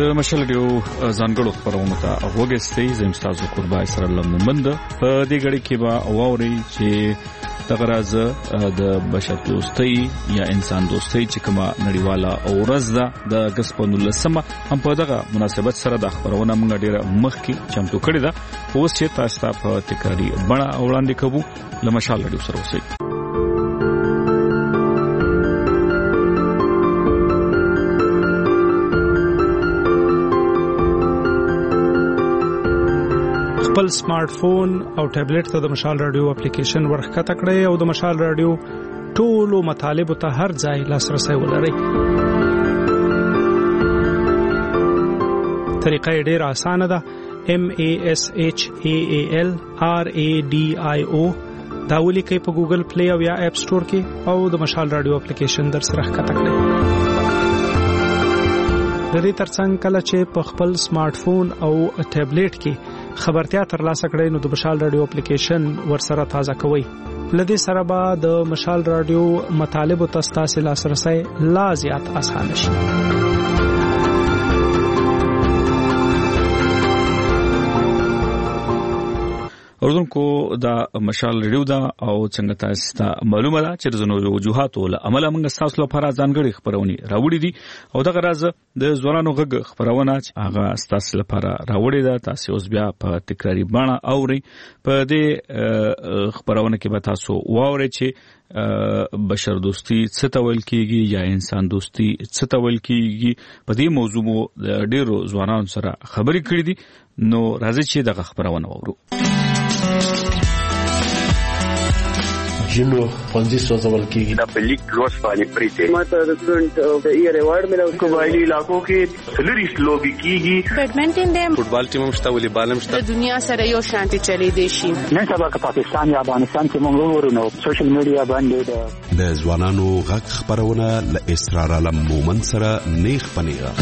د مشال ډیو ځانګړو خبرونه ته وګورئ زم تاسو قربای سره لمنمند په دې غړي کې با واوري چې تغراز د بشر دوستۍ یا انسان دوستۍ چې کومه نړیواله اورز ده د اگست په 19 هم په دغه مناسبت سره د خبرونه موږ ډیره مخکې چمتو کړی ده اوس چې تاسو ته په تکراری بڼه وړاندې کوو لمشال ډیو سره اوسئ. خپل سمارټ فون او ټابلیټ ته د مشال رادیو اپلیکیشن ورخکته کړئ او د مشال رادیو ټولو مطالب ته هر ځای لاسرسي ولرئ. طریقه ډیره اسانه ده. MASHAAL RADIO دا ولیکئ په ګوګل پلی او یا اپ سٹور کې او د مشال رادیو اپلیکیشن در سره ښکته کړئ. د دې ترڅنګ کله چې په خپل سمارټ فون او ټابلیټ کې خبرتیا ترلاسه کړئ نو د مشال رادیو اپلیکیشن ورسره تازه کوئ. لدې سره به د مشال رادیو مطالب او تاسو لاسرسي لا زیات آسان شي. اوردونکو دا مشال ریډیو دا او څنګه تاسو ته معلومه ده چې د زنو وجوهاتو له عمله موږ تاسو لپاره ځانګړي خبرونه راوړي دي او دا غراز د ځوانانو غږ خبرونه چې هغه تاسو لپاره راوړي ده تاسو اوس بیا په تکراری بڼه اوري. په دې خبرونه کې به تاسو واورئ چې بشر دوستی څه ته ویل کیږي یا انسان دوستی څه ته ویل کیږي. په دې موضوع مو ډیرو ځوانانو سره خبرې کړې دي نو راځي چې دغه خبرونه واورو. جنو پنځه سوزول کېږي د پلیک روز باندې پریته ماته د سټوډنټ د ایئر ایوارډ ملو قبایلی علاقو کې سلریس لوبي کیږي بیډمنټن دې فوټبال ټیم هم شته والیبال هم شته. د دنیا سره یو شانتي چلی دی شي نن سبا که پاکستان یا افغانستان کې موږ ورونو سوشل میډیا باندې د ځوانانو غږ خبرونه ل اسرار علم مومن سره نیخ پنیغه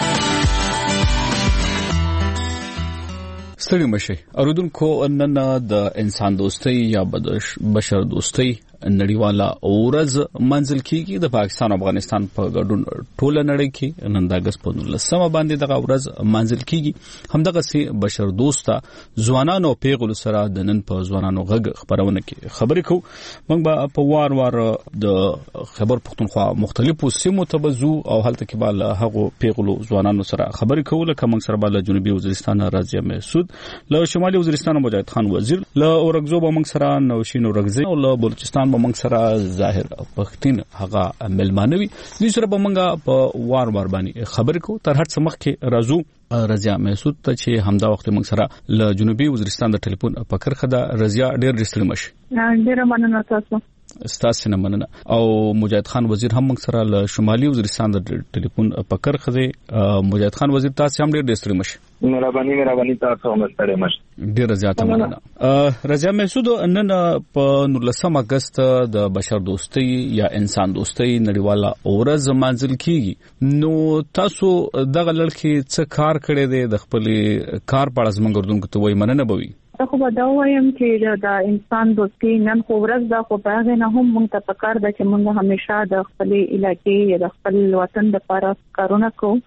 ستړي مشي. اوردونکو نن د انسان دوستۍ یا بشر دوستۍ نړیواله اورز منځل کیږي د پاکستان او افغانستان په ګډون ټوله نړۍ کې نن د اگست په 19 باندې دغه اورز منځل کیږي. همدغه سي بشر دوسته ځوانانو پیغلو سره د نن په ځوانانو غږ خبرونه کې خبرې کوو. موږ به په وار د خبر پښتونخوا مختلفو سیمو ته بزو او هلته کې به هغه پیغلو ځوانانو سره خبرې کوو. لکه موږ سره به جنوبي وزیرستان رازیه محسود، له شمالي وزیرستان مجاهد خان وزیر، له اورګزو به موږ سره نوشین اورګزی او له بلوچستان به موږ سره ظاهر پښتين هغه ملمانوي. دې سره به موږ په وار باندې خبرې کوو. تر هر څه مخکې راځو رضیا محسود ته چې همدا وخت موږ سره له جنوبي وزیرستان د ټلیفون په کرخه ده. رضیا ډېر ډېر مشي. ډېر مننه تاسو. ستاسو نه مننه. او مجاهد خان وزیر هم موږ سره له شمالي وزیرستان د ټلیفون په کرخه ده. مجاهد خان وزیر تاسو هم ډېر ډېر مشي. مهرباني تاسو هم ستړي مشي. ډېر زیاته مننه. رضیا محسود نن په 19 اگست د بشر دوستۍ یا انسان دوستۍ نړیواله اورز منځل کیږي. نو تاسو دغه لړکې څه کار کړی دی د خپل کار په اړه زموږ اردوونکو ته وایي مننه به وي. خو به دا وایم چې د انسان دوستي نن خو ورځ دا خو په هغه نه هم موږ ته پکار ده چې موږ همیشه د خپل علاقې یا د خپل وطن لپاره کارونه کوو.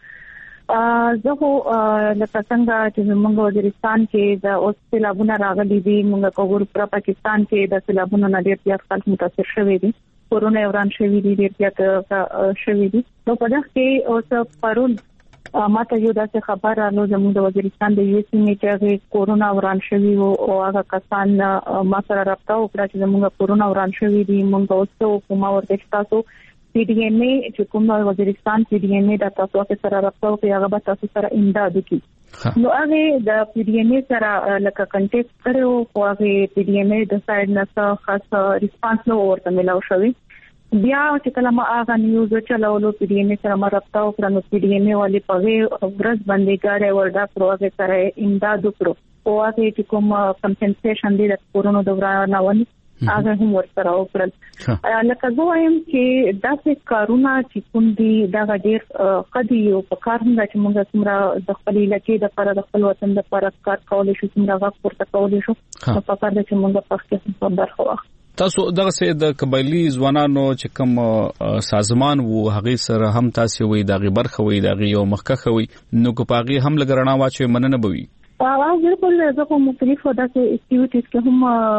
زه خو لکه څنګه چې موږ وزیرستان کې د اوس سیلابونه راغلي دي، موږ کوور پر پاکستان کې د سیلابونو نه ډېر زیات خلک متاثر شوي دي، کورونه وران شوي دي، ډېر زیات شوي دي. نو په دغه کې اوس پرون ماته یو داسې خبر راغله زموږ د وزیرستان د یو سیمې چې کورونا وران شوی او هغه کسان ما سره رابطه وکړه چې زموږ کورونا وران شوی دي. موږ اوس کومه ورته تاسو پی ډی ایم ای چې کوم وزیرستان پی ډی ایم ای د تاسو سره رابطه وکړي هغه به تاسو سره امداد وکړي. نو هغه د پی ډی ایم ای سره لکه کنټیکټ کړو او هغه پی ډی ایم ای د سایډ نه خاص ریسپانس نو ورته ملاو شوی. بیا چې کله ما هغه نیوز چلولو پی ډی ایم ای سره ما رابطه وکړه نو پی ډی ایم ای والی په ورځ باندې کاري وردا پروژه سره امداد وکړو او هغه چې کوم کمپنسیشن دی د کورونا دوران ونی هغه هم ورسره وکړل. لکه زه وایم چې داسې کارونه چې کوم دي دا ډېر قدي او په کار هم چې موږ څومره د خپل علاقې د لپاره د خپل وطن لپاره کار کولای شو څومره وخت ورته کولای شو په کار چې موږ په خپل برخه واخلو. تاسو دغه سه د قبایلی ځوانانو چې کوم سازمان وو هغه سره هم تاسو وې دغه برخه وې دغه یو مخکخه وې نو کو پاغي هم لګرنا واچو مننه بوي بالکل زه په مختلفو داسې اکټیویټیز کې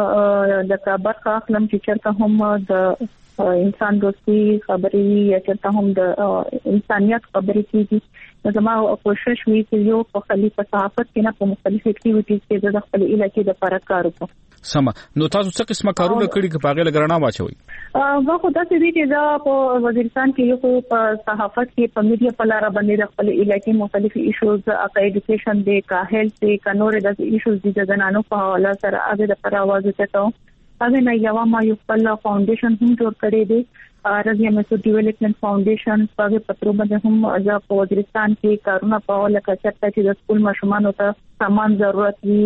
هم د برخه اخلم چې چرته هم د انسان دوستي خبرې یا چرته هم د انسانيت خبرې کیږي زما کوشش وی چې یو په خلیفہ صحافت کې نه په مختلف اکټیویټیز کې د خپل علاقې د لپاره کار وکړم. سم نو تاسو څه قسمه کارونه کړی چې پاغه لګرنا واچوي؟ واخو داسې دي چې دا په وزیرستان کې یو په صحافت کې په میډیا په لار باندې د خپل علاقې مختلف ایشوز اکا ایډوکیشن دی کا هیلث دی کا نور د ایشوز دي د زنانو په حواله سره هغه د پر आवाज ته هغه نه یو ما یو خپل فاونډیشن هم جوړ کړی دی رضیا میسود ډیولپمنٹ فاونډیشن په پترو باندې هم ځا په وزیرستان کې کارونه په لکه چې د سکول ماشومانو ته سامان ضرورت وي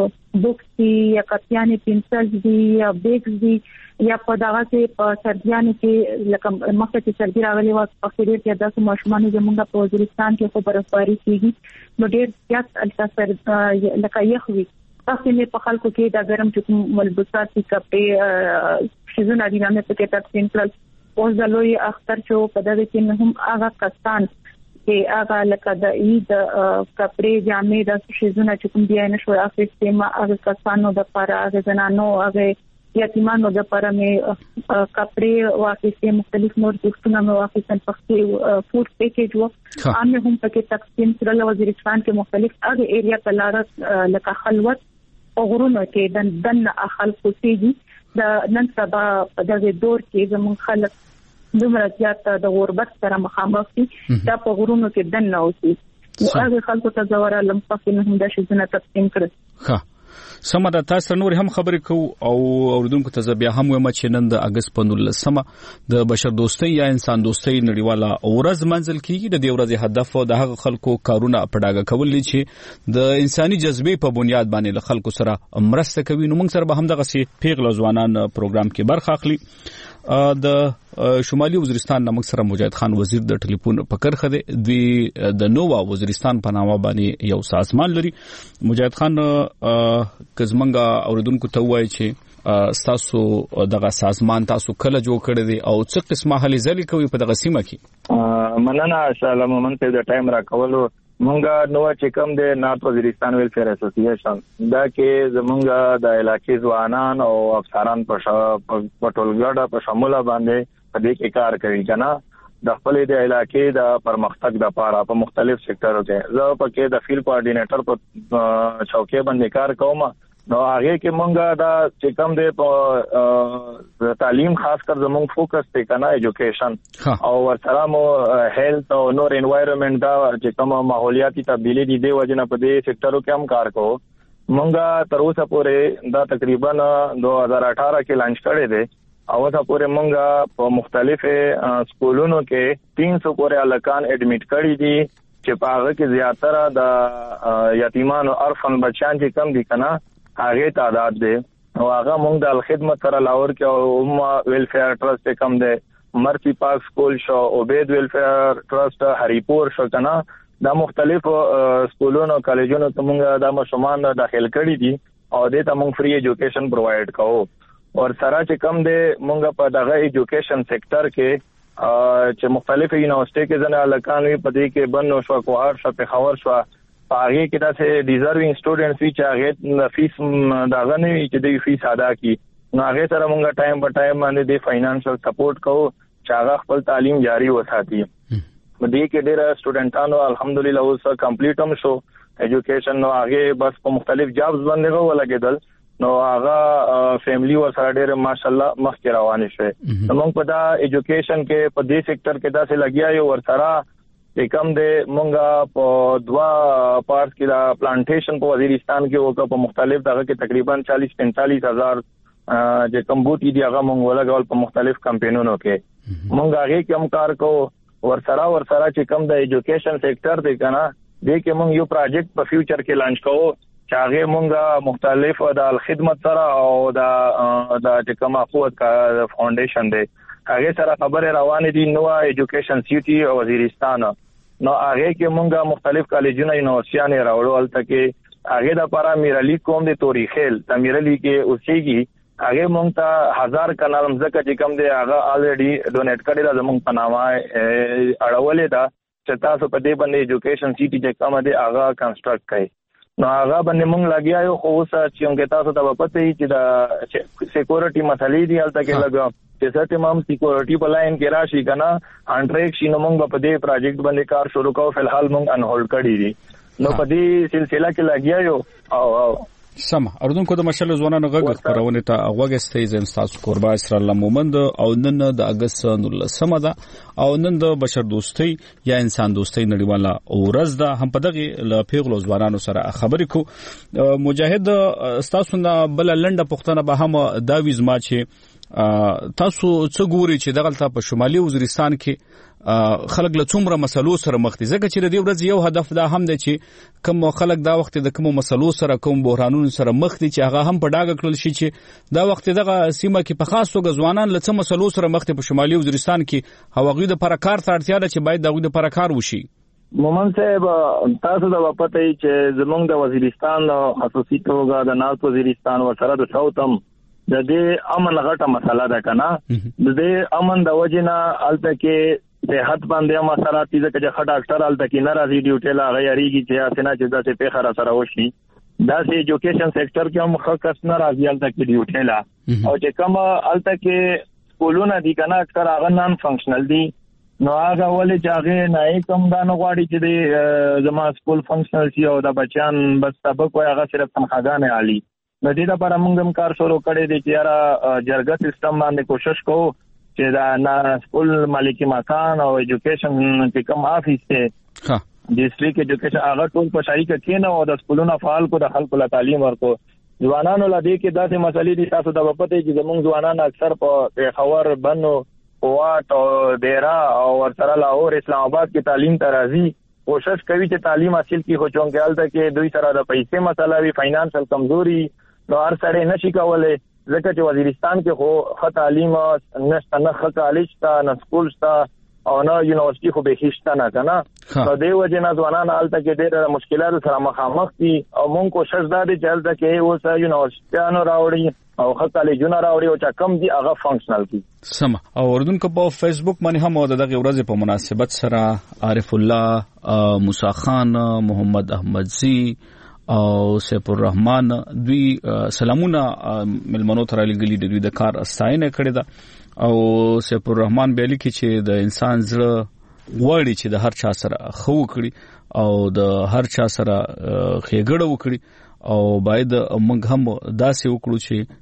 بوکس دي یا کاپیانې پنسل دي یا بیگز دي یا په دغه کې په سردیانو کې لکه مخکې چې سردی راغلي و په خیریت کې د ماشومانو زمونږ په وزیرستان کې خو برابرۍ کیږي نو ډېر زیات التاثر لکه یخوي تاسو نه په خلکو کې دا ګرم چې ملبوسات دي کپې شیزونه دي نه په کې تقسیم کړل او ځلوي اختر چې په دغه کې هم هغه کسان چې هغه لکه د عید کپړې جامې د شیزونه چې کوم دی نه شوی افیسته ما هغه کسانو د لپاره هغه زنانو هغه یتیمانو د لپاره مې کپړې واقعي مختلف نور څه نه واقعي په فود پیکیج وو عامه هم پکې تقسیم کړل وزیرستان کې مختلف هغه ایریا په لار لکه خلوت او غرونو کې دن خلکو سيږي د نن سبا په دغه دور کې زمون خلک دومره زیات د غربت سره مخامخ دي دا په غرونو کې دن نه اوسي نو هغه خلکو ته زوړه لمپه کې هم د شیزونه تقسیم کړل ها سمه تاسو نور هم خبرې کو او اوردونکو ته بیا هم وایم چې نن د اگست 15 سمه د بشر دوستۍ یا انسان دوستۍ نړیواله ورځ منځل کیږي د دې ورځې هدف د هغه خلکو کارونه پډاګه کول دي چې د انساني جذبې په بنیاد باندې له خلکو سره مرسته کوي نو موږ سره به هم دغه سي پیغله ځوانان پروګرام کې برخه اخلي د شمالي وزیرستان نامک سره مجاهد خان وزیر د ټلیفون پکر خده دوی د نووا وزیرستان په نامه باندې یو سازمان لري. مجاهد خان کزمنګا اوردونکو ته وایي چې تاسو دغه سازمان تاسو کله جوړ کړی دی او څه قسمه هلي ځلې کوي په دغه سیمه کې؟ مننه السلام علیکم د ټایم را کولو مونږه نو چې کوم د نارت وزیرستان ویلفیر اسوسییشن دا کې زمونږه د علاقې ځوانان او افسران په ټولګړه په شموله باندې په دې کې کار کوي کنه د خپل د علاقې د پرمختګ لپاره په مختلف سېکټرو کې زه په کې د فیلډ کوارډینیټر په چوکۍ باندې کار کوم نو هغه کې مونږه دا چې کوم د تعلیم خاص کر زمونږ فوکس ته کنه ایجوکیشن او ورسره مو هیلث او نور انوایرنمنت دا چې کوم ماحولیاتي تبدیلی دي د وجنه په دې سېکټرو کې هم کار کوو مونږه تر اوسه پورې دا تقریبا 2018 کې لانچ کړی دی او اوسه پورې مونږه په مختلفو سکولونو کې 300 پورې الکان اډمیټ کړی دي چې په هغه کې زیاتره د یتیمانو ارفن بچیان چې کم دي کنه هغه تعداد دی او هغه موږ د خدمت سره لاور کې او ویلفیر ټرست کم دی مرفی پارک سکول شو عبید ویلفیر ټرست هریپور شو کنه دا مختلف سکولونو کالجونو ته موږ د مشمان داخل کړی دي او د ته موږ فری ایجوکیشن پرووایډ کوو او سره چې کم دی موږ په دغه ایجوکیشن سېکټر کې چې مختلف یونیورسيټي کې ځنه الکانوي په دې کې بنو شو کوهار شو په خبر شو پاره کې دا سه ډیزروینګ سټوډنټس وی چې هغه فیس داغه نه چې د فیس ادا کی نو هغه سره موږ ټایم په ټایم باندې د فاینانشل سپورټ کوو چې هغه خپل تعلیم جاری وساتي په دې کې ډېر سټوډنټانو الحمدلله اوس کمپلیټ هم شو ایجوکیشن نو هغه بس په مختلف جابز باندې ولګیدل نو هغه فیملی ورسره ډېر ماشاءالله مخکې روان شي نو موږ په دا ایجوکیشن کې په دې سېکټر کې دا څه لګیا یو ورسره کم دے مونږه په دوا پارت کې دا پلانټیشن په وزیرستان کې وکړه په مختلف دغه کې تقریبا 40-45 هزار چې کم بوټي دی هغه مونږ ولګول په مختلف کمپینونو کې مونږ هغه کې هم کار کوو ورسره چې کم د ایجوکیشن سېکټر دی کنه دې کې مونږ یو پروجیکټ په فیوچر کې لانچ کوو چې هغه مونږه مختلف د خدمت سره او د چې کوم اخوت کا فاونډیشن دی هغه سره خبره روانه دي نو ایجوکیشن سیټي او وزیرستان نو هغه کې مونږه مختلف کالجونه یونیورسيټي راوړل تکي هغه د لپاره میرالي کوم د توریخل د میرالي کې اوسېږي هغه مونږ ته 1000 کنال مزکه چې کوم دی هغه الریډي ډونیټ کړی دا زمونږ په نامه اړولې ده چې تاسو په دې باندې ایجوکیشن سیټي چې کوم دی هغه کنسټرکټ کړئ. نو هغه باندې مونږ لګیا یو خو اوس چې موږ تاسو ته پته یي چې دا سکیورټي مسلې دي هلته کې لګا چې څه تمام سکیورټي په لاین کې راشي کنه انټریک شي نو مونږ په دې پروجیکټ باندې کار شروع کوو. فلحال مونږ ان هولډ کړی دي نو په دې سلسله کې لګیا یو او سم اردوونکو د مشل ځوانانو غږ خبرونه ته اوغستې زم تاسو قربا اسرائیل الله مومند او نن د اگست 19 ده او نن د بشر دوستي یا انسان دوستي نړیواله ورځ ده. هم په دغه ل پیغلو ځوانانو سره خبرې کو مجاهد تاسو نه بل لنډه پښتنه به هم دا ویزما چې تاسو څه ګوري چې دغلته په شمالي وزیرستان کې خلک له څومره مسلو سره مخ دي ځکه چې د دې ورځ یو هدف دا هم دی چې کوم خلک دا وخت د کوم مسلو سره کوم بحرانونو سره مخ دي چې هغه هم په ډاګه کړل شي چې دا وخت دغه سیمه کې په خاص توګه ځوانان له څه مسلو سره مخ دي په شمالي وزیرستان کې هغوی د پرکار ته اړتیا ده چې باید دغه د پرکار وشي. مومن صاحب تاسو دا پته یي چې زمونږ د وزیرستان خصوصي توګه د نارت وزیرستان ورسره د ساوثم د دې امن غټه مسله ده کنه د دې امن د وجنه الته کې صحت باندې مسله دي چې خټ ډاکټر الته کې ناراضي ډیوټي لا غیریږي چې اسنه چې دا څه په خره سره وشي دا سه ایجوکیشن سېکټر کې هم خاص ناراضي الته کې ډیوټي لا او چې کوم الته کې سکولونه دي کنه اکثر هغه نان فنکشنل دي نو هغه ولې چې هغه نه کوم دا نه غواړي چې زما سکول فنکشنل شي او د بچان بس سبق وي هغه صرف تنخواګانې عالی نو دې لپاره موږ هم کار شروع کړی دی چې یاره جرګه سیستم باندې کوشش کوو چې دا نه سکول مالکی مکان او ایجوکیشن کې کوم افیس ته ډیسټریکټ ایجوکیشن هغه ټول په شریکه کې نه او د سکولونو فعال کو د خلکو له تعلیم ورکو ځوانانو له دې کې داسې مسلې دي تاسو د وپته چې زموږ ځوانان اکثر په خبر بنو قوات او ډیرا او ورسره لاهور اسلام آباد کې تعلیم ته راځي کوشش کوي چې تعلیم حاصل کړي خو چونګال ته کې دوی سره د پیسې مسله وی فاینانشل کمزوري نو هر سره نشي کولای ځکه چې وزیرستان کې خو ښه تعلیم نشته نه ښه کالج شته نه سکول شته او نه یونیورسيټي خو به هیڅ نه کنه نو دې وجه نه ځوانان حالت کې ډېر مشکلات سره مخامخ دي او مونږ کوشش دا دي چې حالت کې اوس یونیورسيټانو راوړي او ښه کالجونه راوړي او چې کم دي هغه فنکشنل دي. سم او اردوونکو په فیسبوک باندې هم دغه ورځ په مناسبت سره عارف الله موسی خان محمد احمدزي او سیف الرحمن دوی سلامونه ملمنو تر لګلی دوی د کار استاینه کړی دا او سیف الرحمن به لیکي چې د انسان زړه غواړي چې د هر چا سره خو کړي او د هر چا سره خېګړه وکړي او باید موږ هم داسې وکړو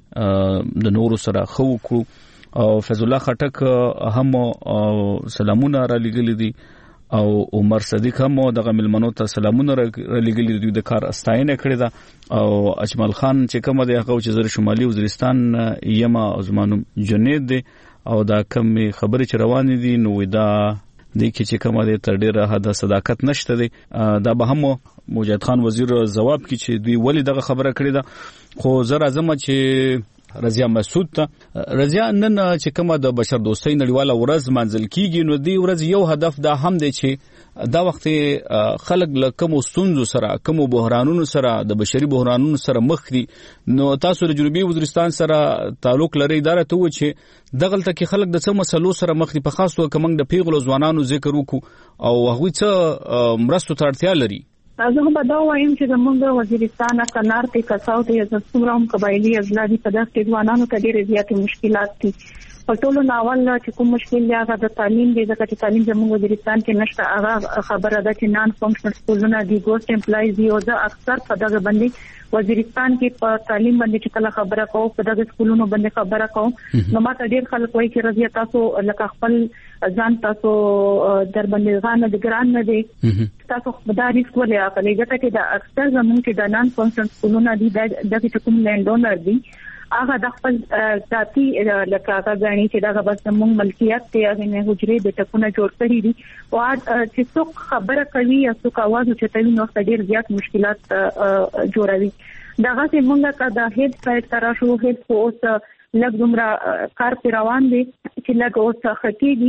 چې د نورو سره خو وکړو او فیض الله خټک هم سلامونه را لګلی دي او عمر صدیق هم دغه ملمنو ته سلامونه لګلی دوی د کار استاینه کړی دا او اجمل خان چې کوم دی هغه چې زر شمالي وزیرستان یما ازمانو جنید دی او دا کم خبرې چې روان دي نو دا د کی چې کوم دی تر ډیره حد صداقت نشته دی دا به هم موجد خان وزیر جواب کی چې دوی ولی دغه خبره کړی دا خو زر اعظم چې رضیا مسعود ته رضیا نن چې کومه د بشر دوستۍ نړیواله ورځ منځل کیږي نو دی ورځ یو هدف دا هم دی چې دا وخت خلک له کوم ستونزو سره کوم بحرانونو سره د بشري بحرانونو سره مخ دي نو تاسو د جنوبي وزیرستان سره تعلق لري اداره ته و چې دغلته کې خلک د څه مسلو سره مخ دي په خاص توګه کوم د پیغلو ځوانانو ذکر وکړو او هغوی څه مرستو ته اړتیا لري. زه به دا وایم چې زموږ وزیرستان کنار ته کساو ته څومره هم قبایلی ازلادي په دغه کې ځوانانو ته ډېرې زیاتې مشکلات دي په ټولو ناول چې کوم مشکل دی هغه د تعلیم دی ځکه چې تعلیم زموږ وزیرستان کې نشته هغه خبره ده چې نان فنکشنل سکولونه دي ګوست امپلایز دي او زه اکثر په دغه باندې وزیرستان کې په تعلیم باندې چې کله خبره کوم په دغه سکولونو باندې خبره کوم نو ماته ډېر خلک وایي چې رضیا تاسو لکه خپل ځان تاسو در باندې غانه د ګران نه دي تاسو دا ریسک ولې اخلي ځکه چې دا اکثر زموږ کې د نان فنکشنل سکولونه دي د کوم لینډ اونر دي هغه د خپل ذاتي لکه هغه غني چې دا بس موږ ملکیت ته هغه نه حجرې د ټکونه جوړ کړی دي او چې څوک خبره کوي یا څوک आवाज چتوي نو ډېر زیات مشکلات جوړوي دغه چې موږ کا د هډ سایت تر شو هډ اوس لږ دومره کار روان دي چې لږ اوس خکېږي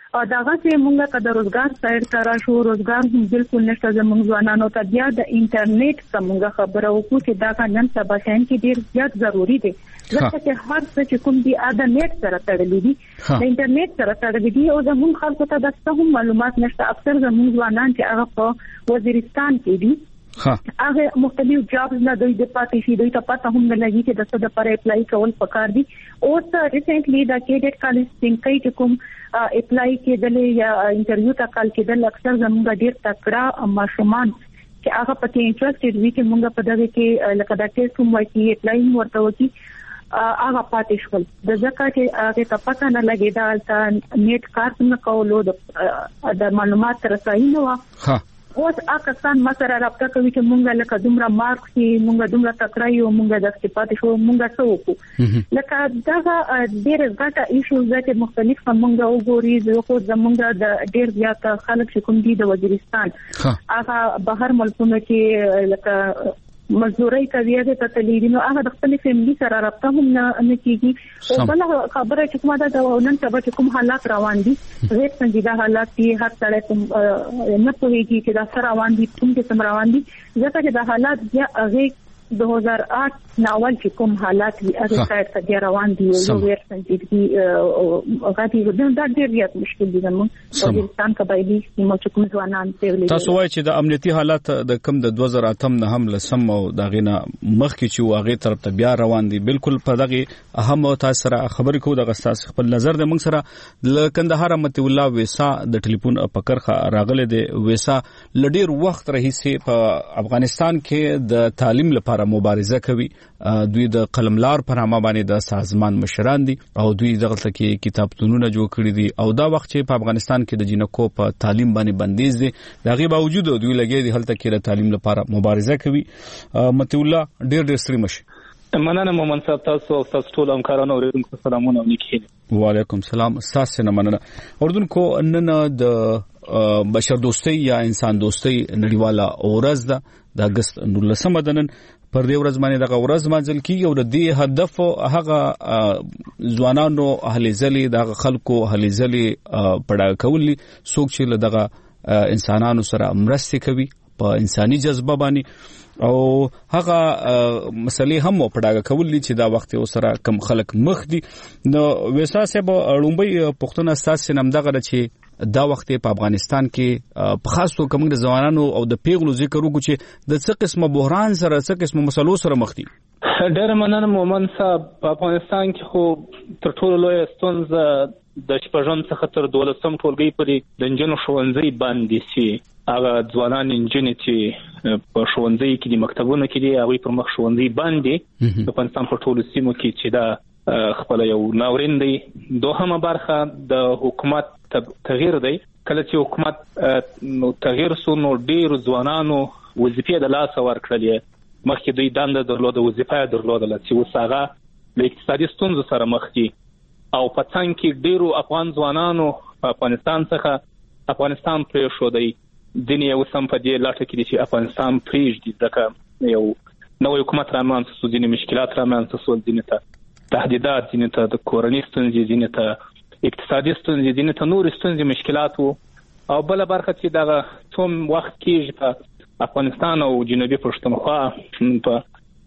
داغه چې مونږه که د روزګار سایډ ته راشو روزګار هم بالکل نشته زموږ ځوانانو ته بیا د انټرنیټ څخه خبره وکړو چې دا نن سبا شین کې ډیر زیات ضروری دی ځکه چې هر څه چې کوم دی د نیټ سره تړلې دي د انټرنیټ سره تړلې دي او زموږ خلکو ته د څه معلومات نشته اکثر زموږ ځوانان چې هغه په وزیرستان کې دي هغه مختلف جابز نه دوی د پاتې شي دوی ته پته هم نه لګي چې د څه لپاره اپلای کول پکار دي او ته ریسنټلی د کیډټ کالج څنګه چې کوم اپلای کېدل یا انټرویو ته کال کېدل اکثر زموږ ډیر تکړه ماشومان چې هغه پکې انټرېستډ وي چې موږ په دغه کې لکه دا ټیسټ کوم وایي اپلای ورته وکي هغه پاتې شول د ځکه چې هغه ته پته نه لګي دا نیټ کار نه کولو د معلومات رسایي نه و اوس اکثر مسره رابطه کوي چې مونږه لکه دومره مارکس مونږه دومره تکړه یو مونږه د استفادې شو مونږه څه وکړو لکه دا ډېر غټه ایشو چې مختلف مونږه وګوري زه زمونږه د ډېر زیات خلک چې کوم دي د وزیرستان هغه بهر ملکونو کې لکه مزدوري کوي د تطلیدینو هغه د خپل فیملی سره رابطه هم نه کیږي او بل خبره چې کومه ده نن سبا چې کوم حالات روان دي غیر سنجیده حالات دي هر څړې کوم نه پوهیږي چې دا سره روان دي کوم څه روان دي ځکه چې د حالات بیا هغه 2008 ناول چې کوم حالات وي هغه سایت ته روان دي او غیر سنجیدګي غاټي د ډېر زیات مشکل دي زموږ افغانستان قبایلی سیمو چې کوم ځوانان ته تاسو وایي چې د امنیتي حالات د کم د 2008 نه هم لسم او دغه نه مخکې چې واغې طرف ته بیا روان دي بالکل په دغه اهم او تاسو سره خبرې کوو د غستاس خپل نظر د موږ سره د کندهار متي الله ویسا د ټلیفون پکرخه راغله د ویسا لډیر وخت رهیسي په افغانستان کې د تعلیم لپاره مبارزه کوي دوی د قلملار پر نامه باندې د سازمان مشران دي او دوی دغه کې کتابتونونه جوړ کړی دي او دا وخت چې په افغانستان کې د جنکو په تعلیم باندې بندیز دي دغه باوجود دوی لګي دي هلته کې د تعلیم لپاره مبارزه کوي متي الله ډېر سری مشه مننه مومن صاحب تاسو او تاسو ټول همکارانو اوریدونکو سلامونه ولیکي وعلیکم السلام تاسو نه مننه اردوونکو نن د بشر دوستي یا انسان دوستي نړیواله ورځ ده د اگست 19 دنن پر دې ورځ باندې دغه ورځ منځل کیږي او د دې هدف هغه ځوانانو اهل ځلې دغه خلکو اهل ځلې پړه کولی څوک چې دغه انسانانو سره مرسته کوي په انساني جذبه باندې او هغه مسلې هم پړه کولی چې دا وخت سره کم خلک مخ دي نو ویسا صاحب لومبي پښتون اساس نمدغه چې دا وخت په افغانستان کې په خاص توګه کوم د ځوانانو او د پیغلو ذکر وکړو چې د څه قسمه بحران سره څه قسمه مسلو سره مخ دي ډېر مننه مومن صاحب په افغانستان کې خو تر ټولو لوی ستونزه د شپږم څخه تر 12م ټولګي پورې د انجنونو ښوونځي باندې سي هغه ځوانان انجنې چې په ښوونځي کې د مکتبونو کې دي هغه پر مخ ښوونځي باندې په افغانستان په ټولو سیمو کې چې دا خپل یو ناورین دی دوهمه برخه د حکومت تغییر دی کله چې حکومت تغییر سو نو ډیر ځوانانو وظیفې د لاس ورکړلې مخکې دوی دنده درلوده وظیفه درلوده چې اوس هغه د اقتصادي ستونزو سره مخ دي او په څنګ کې ډیرو افغان ځوانانو په افغانستان څخه افغانستان پرېښودی ځینې یې اوس هم په دې لټه کې دي چې افغانستان پرېږدي ځکه یو نوی حکومت رامنځته سو ځینې مشکلات رامنځته سول ځینې ته تهدیدات ځینې ته د کورنۍ ستونزې ځینې ته اقتصادي ستونزې ځینې ته نور ستونزې مشکلات وو او بل برخه چې دغه څوم وخت کېږي په افغانستان او جنوبي پښتونخوا په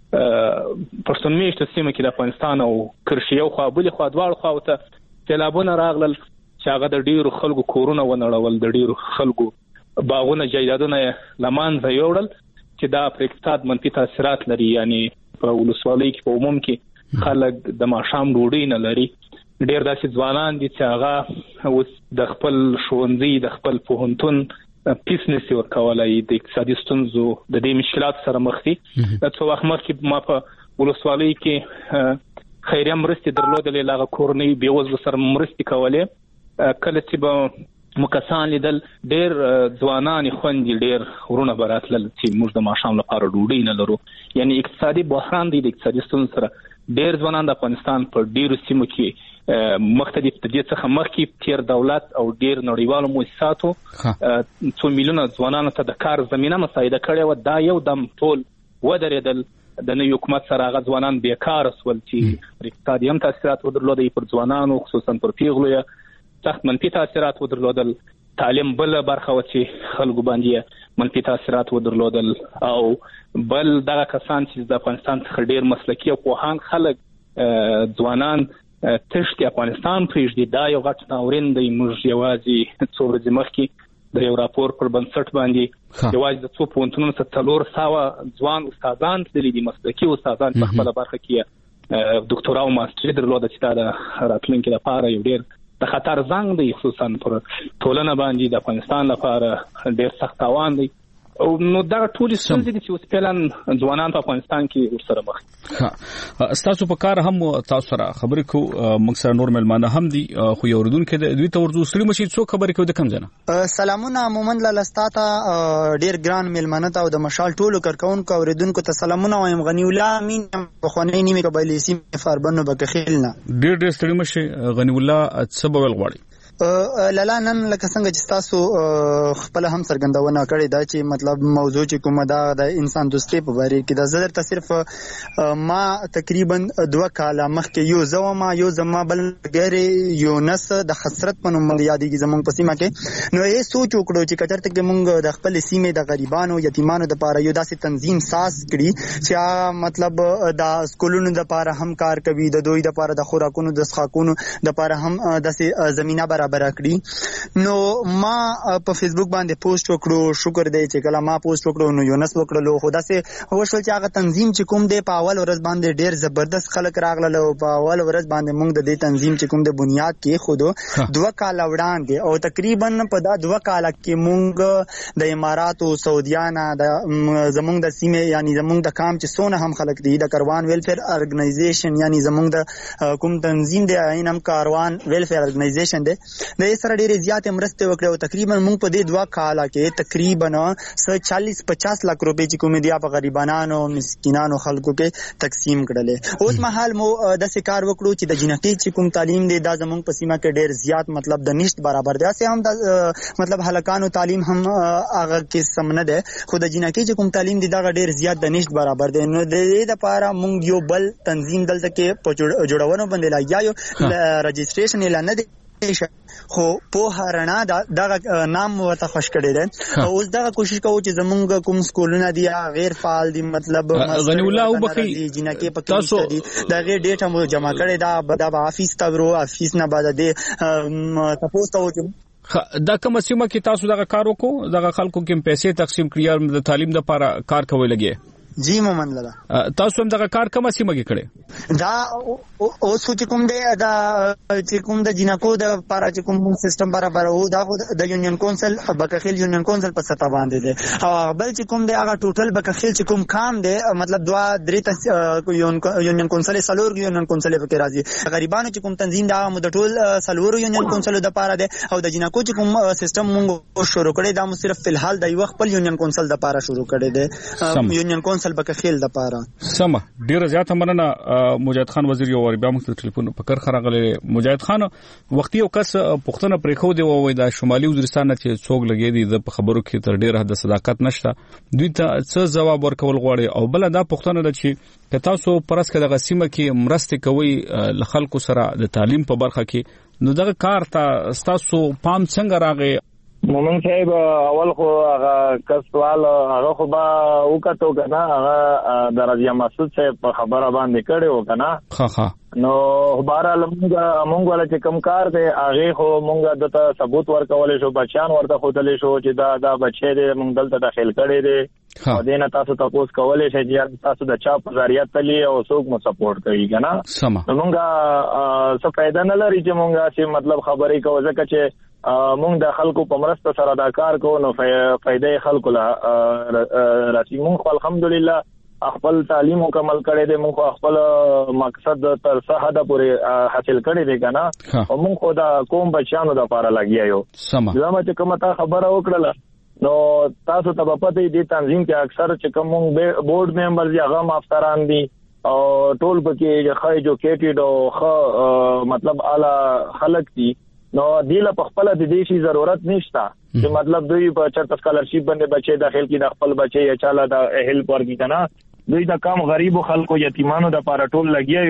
پښتون میشته سیمه کې د افغانستان او کرشي خو بلې خو دواړو خواو ته سیلابونه راغلل چې هغه د ډیرو خلکو کورونه ونړول د ډیرو خلکو باغونه جایدادونه لمانځه یوړل چې دا پر اقتصاد منفي تاثیرات لري یعنی په ولسوالۍ کې په عموم کې خلک د ماښام ډوډۍ نه لري ډېر داسې ځوانان دي چې هغه اوس د خپل ښوونځي د خپل پوهنتون پیس نشي ورکولای د اقتصادي ستونزو د دې مشکلات سره مخ دي څو وخت مخکې ما په ولسوالۍ کې خیریه مرستې درلودلې هغه کورنۍ بېوزلو سره مرستې کولې کله چې به مکسان لیدل ډېر ځوانان خوندې ډېر ورونه براتلل چې موږ د ماښام لپاره ډوډۍ نه لرو یعنی اقتصادي بحران دی د اقتصادي ستونزو سره ډېر ځوانان د افغانستان په ډېرو سیمو کې مختلف د دې څخه مخکې تیر دولت او ډېر نړیوالو مؤسساتو څو میلیونه ځوانانو ته د کار زمينه مساعده کړې و دا یو دم ټول ودرېدل د نوي حکومت سره هغه ځوانان بیکار شول چې اقتصادي هم تاثیرات ودرلودي پر ځوانانو خصوصا پر پیغلو سخت منفي تاثیرات ودرلودل. تعلیم بل برخه و چې خلکو باندې منفي تاثیرات ودرلودل او بل دغه کسان چې د افغانستان څخه ډیر مسلکي او پوهان خلک ځوانان تشتي افغانستان پرېږدي. دا یو غټ ناورین دی. موږ یوازې څو ورځې مخکې د یو راپور پر بنسټ باندې یوازې د څو پوهنتونونو څخه 400 ځوان استادان تللي دي، مسلکي استادان په خپله برخه کې ډاکټرا او ماستري درلوده چې دا د راتلونکي لپاره یو ډیر د خطر زنګ دی، خصوصا پر ټولنه باندې د افغانستان لپاره ډیر سخت تاوان دی. او نو دا ټول څه دي چې اوس پلان ځوانان په افغانستان کې ورسره مخ ها تاسو په کار هم تاسو سره خبرې کو موږ سره نور ملمانه هم دي خو یو ردون کې دوی ته ورځو سړي مشي څو خبرې کوي د کم ځنه. سلامونه عموما لاستا ډیر ګران ملمانه ته او د مشال ټولو کارکونکو او ردونکو ته سلامونه وایم. غنی الله امین په خونې نیمه قبایلی سیم فاربنو بکخیلنا ډیر سړي مشي غنی الله سبب ولغړي لالا نن لکه څنګه چې تاسو خپل هم څرګندونه کړې دا چې مطلب موضوع چې کومه دا د انسان دوستي په باره کې دا زړه ته صرف ما تقریبا 2 کاله مخکې یو زما بل غیر یونس د حسرت په نوم یادېږي زمونږ په سیمه کې. نو یې سوچ وکړو چې کچرته کې مونږ د خپل سیمې د غریبانو یتیمانو د لپاره یو داسې تنظیم ساز کړي چې مطلب د سکولونو د لپاره هم کار کوي، د دوی د لپاره د خوراکونو د څښاکونو د لپاره هم داسې زمينه برابر کړی. نو ما په فیسبوک باندې پوسټ وکړو، شکر دی چې کله ما پوسټ وکړو نو یونس وکړلو. خو داسې وشول چې هغه تنظیم چې کوم دی په اول ورځ باندې ډیر زبردست خلک راغله او په اول ورځ باندې موږ د دې تنظیم چې کوم د بنیاد کې خود 2 کال وړاندې او تقریبا په دا 2 کال کې موږ د اماراتو سعودیانا د زموږ د سیمه یعنی زموږ د کام چې سونه هم خلک دي د کاروان ویلفیر ارګنایزیشن یعنی زموږ د کوم تنظیم دی اینم کاروان ویلفیر ارګنایزیشن دی د یې سره ډېرې زیاتې مرستې وکړې او تقریبا موږ په دې 2 کاله کې تقریبا 40-50 لک روپۍ چې کومې دي په غریبانو مسکینانو خلکو کې تقسیم کړلې. اوس مهال مو داسې کار وکړو چې د جنټي چې کوم تعلیم دی دا زموږ په سیمه کې ډېر زیات مطلب د نشت برابر دی. اسې هم د مطلب هلکانو تعلیم هم هغه کې سم نه دی، خو د جنټي چې کوم تعلیم دی دا ډېر زیات د نشت برابر دی. نو د دې لپاره موږ یو بل تنظیم دلته کې په جوړونو باندې لګیا رجسټریشن اعلان نه دی خو په هرنا دا نام ورته خوش کړی دی. اوس دا کوشش کوو چې زمونږ کوم سکولونه دي غیر فعال دي مطلب غنی الله او بخي جنکه په تاسو دا غیر ډیټا مو جمع کړی دا د افیس ته ورو افیس نه بعد د تاسو ته دا کوم سیمه کې تاسو دا کار وکړو دا خلکو کې پیسې تقسیم کړی د تعلیم لپاره کار کوي لګي جی مومن لاله تاسو هم دا کار کوم سیمه کې کړی دا او سوچ کوم دی دا چې کوم د جنکو د لپاره چې کوم سیستم برابر او دا د یونین کونسل بکخیل یونین کونسل په سطح باندې دی او بل چې کوم دی هغه ټوټل بکخیل چې کوم کام دی مطلب 2-3 یونین کونسل سلور یونین کونسل په کې راځي. غریبانو چې کوم تنظیم دا مو د ټول سلور یونین کونسل د لپاره دی او د جنکو چې کوم سیستم موږ شروع کړی دا مو صرف فلحال د یو خپل یونین کونسل د لپاره شروع کړی دی یونین کونسل بکخیل د لپاره. سم ډیر زیات مننه مجاهد خان وزیر یو بیا موږ ټلیفون په کار خراغله. مجاهد خان وختي یو کس پښتنه پرې خو دی وای د شمالي وزیرستان چې څوک لګي دي د خبرو کې تر ډیر حد صداقت نشته دوی ته څه جواب ورکول غواړي او بل دا پښتنه د چې تاسو پرسکه د غسیمه کې مرسته کوي ل خلکو سره د تعلیم په برخه کې نو دغه کار ته تاسو پام څنګه راغی؟ مومن صاحب اول خو هغه کسوال هغه خو با وکړو کنه هغه درجه مسعود صاحب په خبره باندې کړو کنه ها نو بهرحال موږ ولا چې کم کار دی هغه خو موږ دته ثبوت ورکول شو بچان ورته خودلې شو چې دا بچی دی موږ دلته داخل کړي دي او دینه تاسو تاسو کولې شئ چې تاسو د چا په ذریعہ تلی او څوک مو سپورټ کوي کنه موږ څه فائدہ نه لري چې موږ چې مطلب خبرې کوو ځکه چې موږ د خلکو په مرسته سره دا کار کوو نو فائدې خلکو لا راشي. موږ الحمدلله خپل تعلیم مکمل کړی دی، موږ خپل مقصد تر څه حد پورې حاصل کړی دی کنه او موږ خو دا کوم بچانو د لپاره لګیا یو. زما چې کومه تا خبره وکړه نو تاسو ته په پته دی تنظیم کې اکثر چې کوم بورډ ممبرز یا غم افسران دي او ټول پکې خای جو کېټډ او مطلب اعلی خلک دي نو دیله په خپل د دې شي ضرورت نشته چې مطلب دوی په چرته سکالرشپ باندې بچي داخل کی د خپل بچي یا چاله د هیلپ ورګی کنه دوی د کم غریب خلکو یتیمانو د لپاره ټول لګیا یو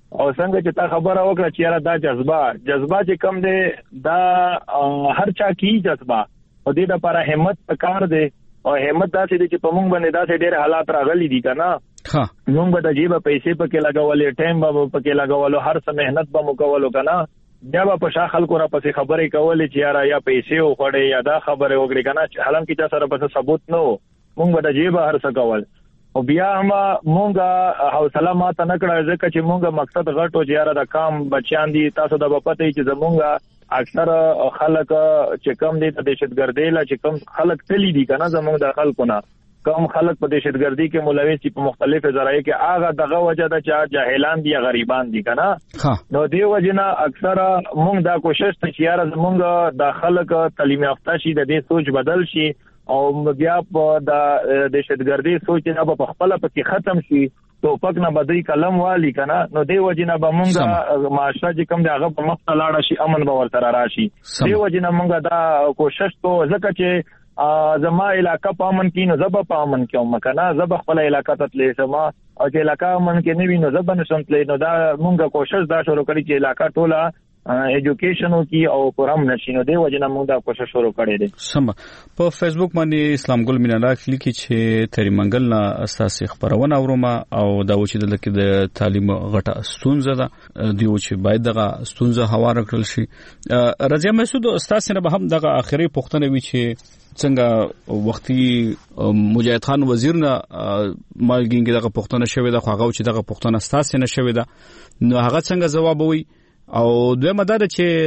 او څنګه چې تا خبره وکړه چې یاره دا جذبه چې کم دی دا هر چا کی جذبه او دې لپاره همت پکار دی او همت داسې دي چې په مونږ باندې داسې ډېر حالات راغلي دي کنه مونږ به د جیبه پیسې پکې لګولې ټایم به پکې لګولو هر څه مهنت به مو کولو کنه بیا به په شا خلکو را پسې خبرې کولې چې یاره یا پیسې وخوړې یا دا خبرې وکړې کنه حالانکه چا سره پس ثبوت نه و مونږ به د جیبه هر څه کول او بیا هم مونږه حوصله ماته نه کړه ځکه چې مونږه مقصد غټ و چې یاره د کام بچیان دي تاسو د پته چې زمونږه اکثر خلک چې کم دي د دهشتګردۍ لا چې کم خلک تللی دي کنه زمونږ د خلکو نه کم خلک په دهشتګردۍ کې ملوث دي په مختلفو ذرایع کې هغه دغه وجه ده چې جاهلان دي غریبان دي کنه نو دی وجنه اکثر مونږ دا کوشش ته چې یاره زمونږ د خلک تعلیم یافته شي د دې سوچ بدل شي او بیا په د دهشتګردۍ سوچ نه په خپل پکې ختم شي توپک نه بدی کلم والی کنه نو دی وجنه به مونږه معاشره چې کوم دی هغه په مخ ته لاړ شي امن به ورته راشي دی وجنه مونږه دا کوشش کوو ځکه چې زما علاقہ په امن کې نو زب په امن کې مکنه زب خپل علاقہ ته تلې سما او چې علاقہ امن کې نه وي نو زب نشم تلې نو دا مونږه کوشش دا شروع کړی چې علاقہ ټوله ایجوکیشن کی او پرم نشینو دی وجنه موږ دا کوشش شروع کړی دی سم په فیسبوک باندې اسلام ګل مینالا لیکي چې تری منګل نه اساسي خبرونه اورما او دا و چې د تعلیم غټه ستونزه ده دی و چې باید دغه ستونزه هوار کړل شي رضا مسعود استاد سره به هم دغه اخري پوښتنه وی چې څنګه وختي مجاهد خان وزیر نه مالګینګ دغه پوښتنه شوې ده خو هغه چې دغه پوښتنه ستاسو نه شوې ده نو هغه څنګه جواب وي او دویمه دا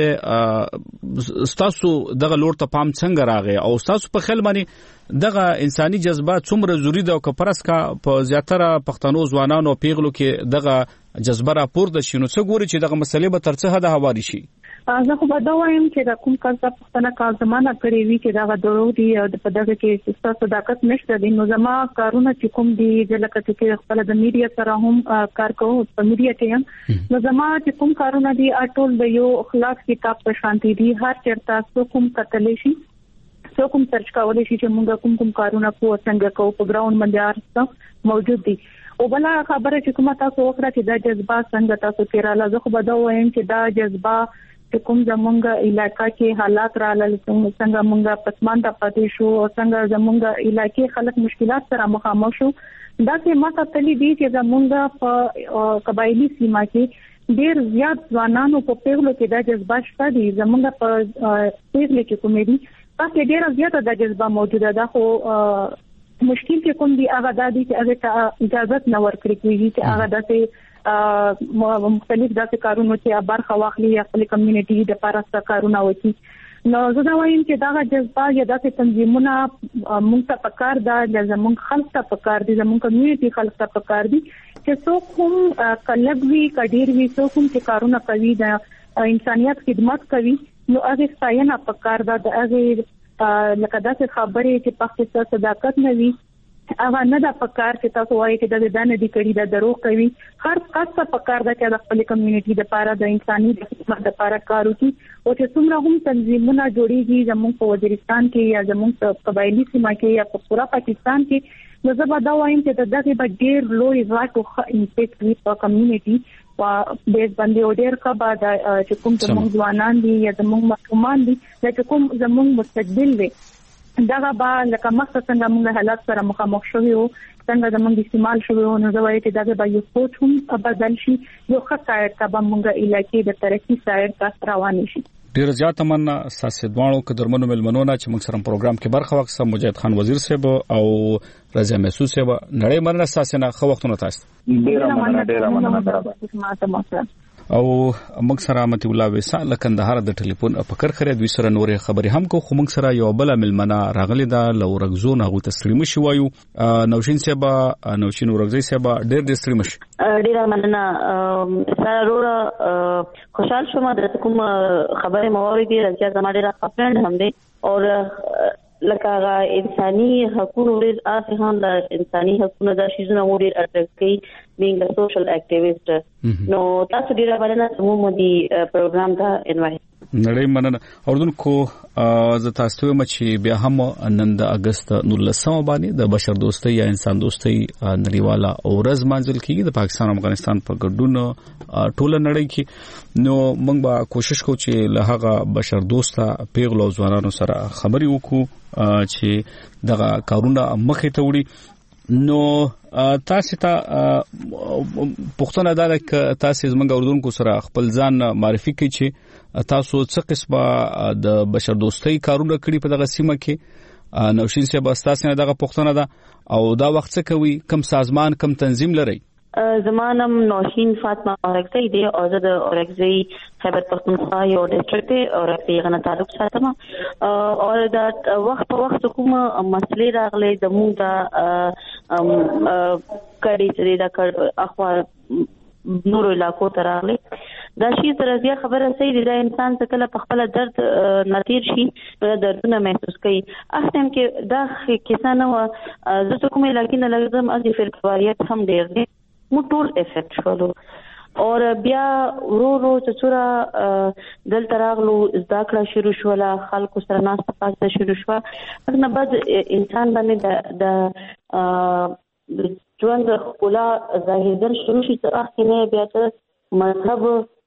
چې ستاسو دغه لور ته پام څنګه راغی او ستاسو په خیال باندې دغه انساني جذبات څومره ضروری ده او کپرس کا په زیاتره پښتنو ځوانانو پیغلو کې دغه جذبه راپورته شي نو څه ګوري چې دغه مسلې به ترڅه حد هواري شي زه خو به دا وایم چې د کوم کار څه پښتنه کار زمانہ کړی وی چې دا درو دی او په دغه کې ستاسو صداقت نشته دی نو زما کارونه چې کوم دی د لکه چې خپل د میډیا سره هم کار کوم په میډیا کې نو زما چې کوم کارونه دی ټول د یو اخلاق کتاب په شانتي دی هر چرته څو کوم کتلې شي څو کوم سرچ کولای شي چې موږ کوم کارونه کوو څنګه کوو په ګراوند باندې ارڅ موجود دي او بل خبره چې کومه تاسو وکړه چې دا جذبه څنګه تاسو کې رااله زه خو به دا وایم چې دا جذبه کوم زمونږ علاقہ کې حالات رااله څنګه مونږه پسمانده پاتې شو او څنګه زمونږ علاقې خلک مشکلات سره مخامخ شو دا چې ما تاسو دي چې زمونږ په قبایلی سیمه کې ډیر زیات ځوانانو په پیغلو کې دا جذبه شته دي زمونږ په پیغلو کې کومې دي تاسو ډیر زیات دا جذبه موجوده ده خو مشکل کې کوم دي هغه د دې چې هغه اجازه نه ورکړي کیږي چې هغه داسې مختلف داسې کارونه چې برخه واخلي خپل کمیونټي د لپاره کارونه وکړي نو زه دا وایم چې دا جذبه یا داسې تنظیمونه موږ ته پکار ده زموږ خلک ته پکار دي زموږ کمیونټي خلک ته پکار دي چې څوک هم کلګوي کډیر وي څوک هم چې کارونه کوي د انسانيت خدمت کوي نو هغه ستاینه پکار ده د هغه لکه داسې خبرې چې په صداقت نه وي هغه نه د پکار چې تاسو وایي چې د دانه دي کړي د دروغ کوي هر څه پکار ده چې د خپل کمیونټي د لپاره د انساني خدمت لپاره کار وکړي او چې څومره هم تنظیمونه جوړیږي زموږ په وزیرستان کې یا زموږ په قبایلی سیمه کې یا په پورا پاکستان کې نو زه به دا وایم چې دغه به ډېر لوی راټو امپیکټ وي په کمیونټي په بیس باندې او ډېر ښه به چې کوم زموږ ځوانان دي یا زموږ ماشومان دي چې کوم زموږ مستقبل دی دغه با لکه مخته څنګه موږ حالات سره مخامخ شوو څنګه زموږ استعمال شوو نو زه وایم چې دغه به یو سوچ هم بدل شي یو ښه سایر ته به موږ علاقې د ترقی سایر ته روان شي ډیر زیات مننه ساسدوانو قدرمنو ملمنونه چې موږ سره پروګرام کې برخه واخیسته مجاهد خان وزیر صاحب او رضا مسعود صاحب نړۍ مننه ساسنه خو وختونه تاسو ډیر مننه او موږ سره متي الله وسال لکندهار د ټلیفون په کر خره دوی سره نورې خبرې هم کو خو موږ سره یو بل ملمنه راغلی دا لورغزون هغه تسلیم شي وایو نوشین صاحب نوشین ورغزي صاحب ډېر تسلیم شي ډېر مننه سره خوشحال شوم د کوم خبره موري دي چې زما ډېر خپل هم دي او لکه انساني حقوقو ډېر اساساً د انساني حقوقو د شیزونو ډېر اټکي being a social activist نو تاسو ډېر باندې مو دي پروګرام ته انوایټ نړۍ مننه. اوردونکو زه تاسو ته وایم چې بیا هم نن د اگست 19 باندې د بشر دوستۍ یا انسان دوستۍ نړیواله ورځ مانځل کیږي د پاکستان او افغانستان په ګډون ټوله نړۍ کې. نو موږ به کوشش کوو چې له هغه بشر دوسته پیغلو ځوانانو سره خبري وکړو چې دغه کارونه مخې ته وړي. نو تاسو ته پښتنه دا ده تاسو زموږ اردوونکو سره خپل ځان معرفي کړئ چې تاسو څه قسمه د بشر دوستۍ کارونه کړی په دغه سیمه کې. نوشین صاحب تاسو نه دغه پښتنه ده او دا وخت څه کوي، کوم سازمان کوم تنظیم لري؟ زمانم نوشین فاطمه اورکزی دی او زه د اورکزی خیبر پختونخوا یو ډیسټریکټ دی اورکزی غنه تعلق ساتم. او دا وخت په وخت کوم مسلې راغلي د موږ د کړي چې دا اخبار نور علاقو ته راغلي دا شی تر زیه خبره صحیح دی. دا انسان څه کله په خپل درد نتیر شي دا دردونه محسوس کوي. اخته کې دا کیسه نه و زه کومه لکه نه لازم از فرقواریت هم ډیر دی مو ټول افیکټ شولو اور بیا ورو چې څوره دل تراغلو ذکر شروع شولا خلکو سره ناس پاسه شروع شو. نو بعد انسان باندې د ژوند خلا ظاهر شروع شي چې اخینه بیا ته مذهب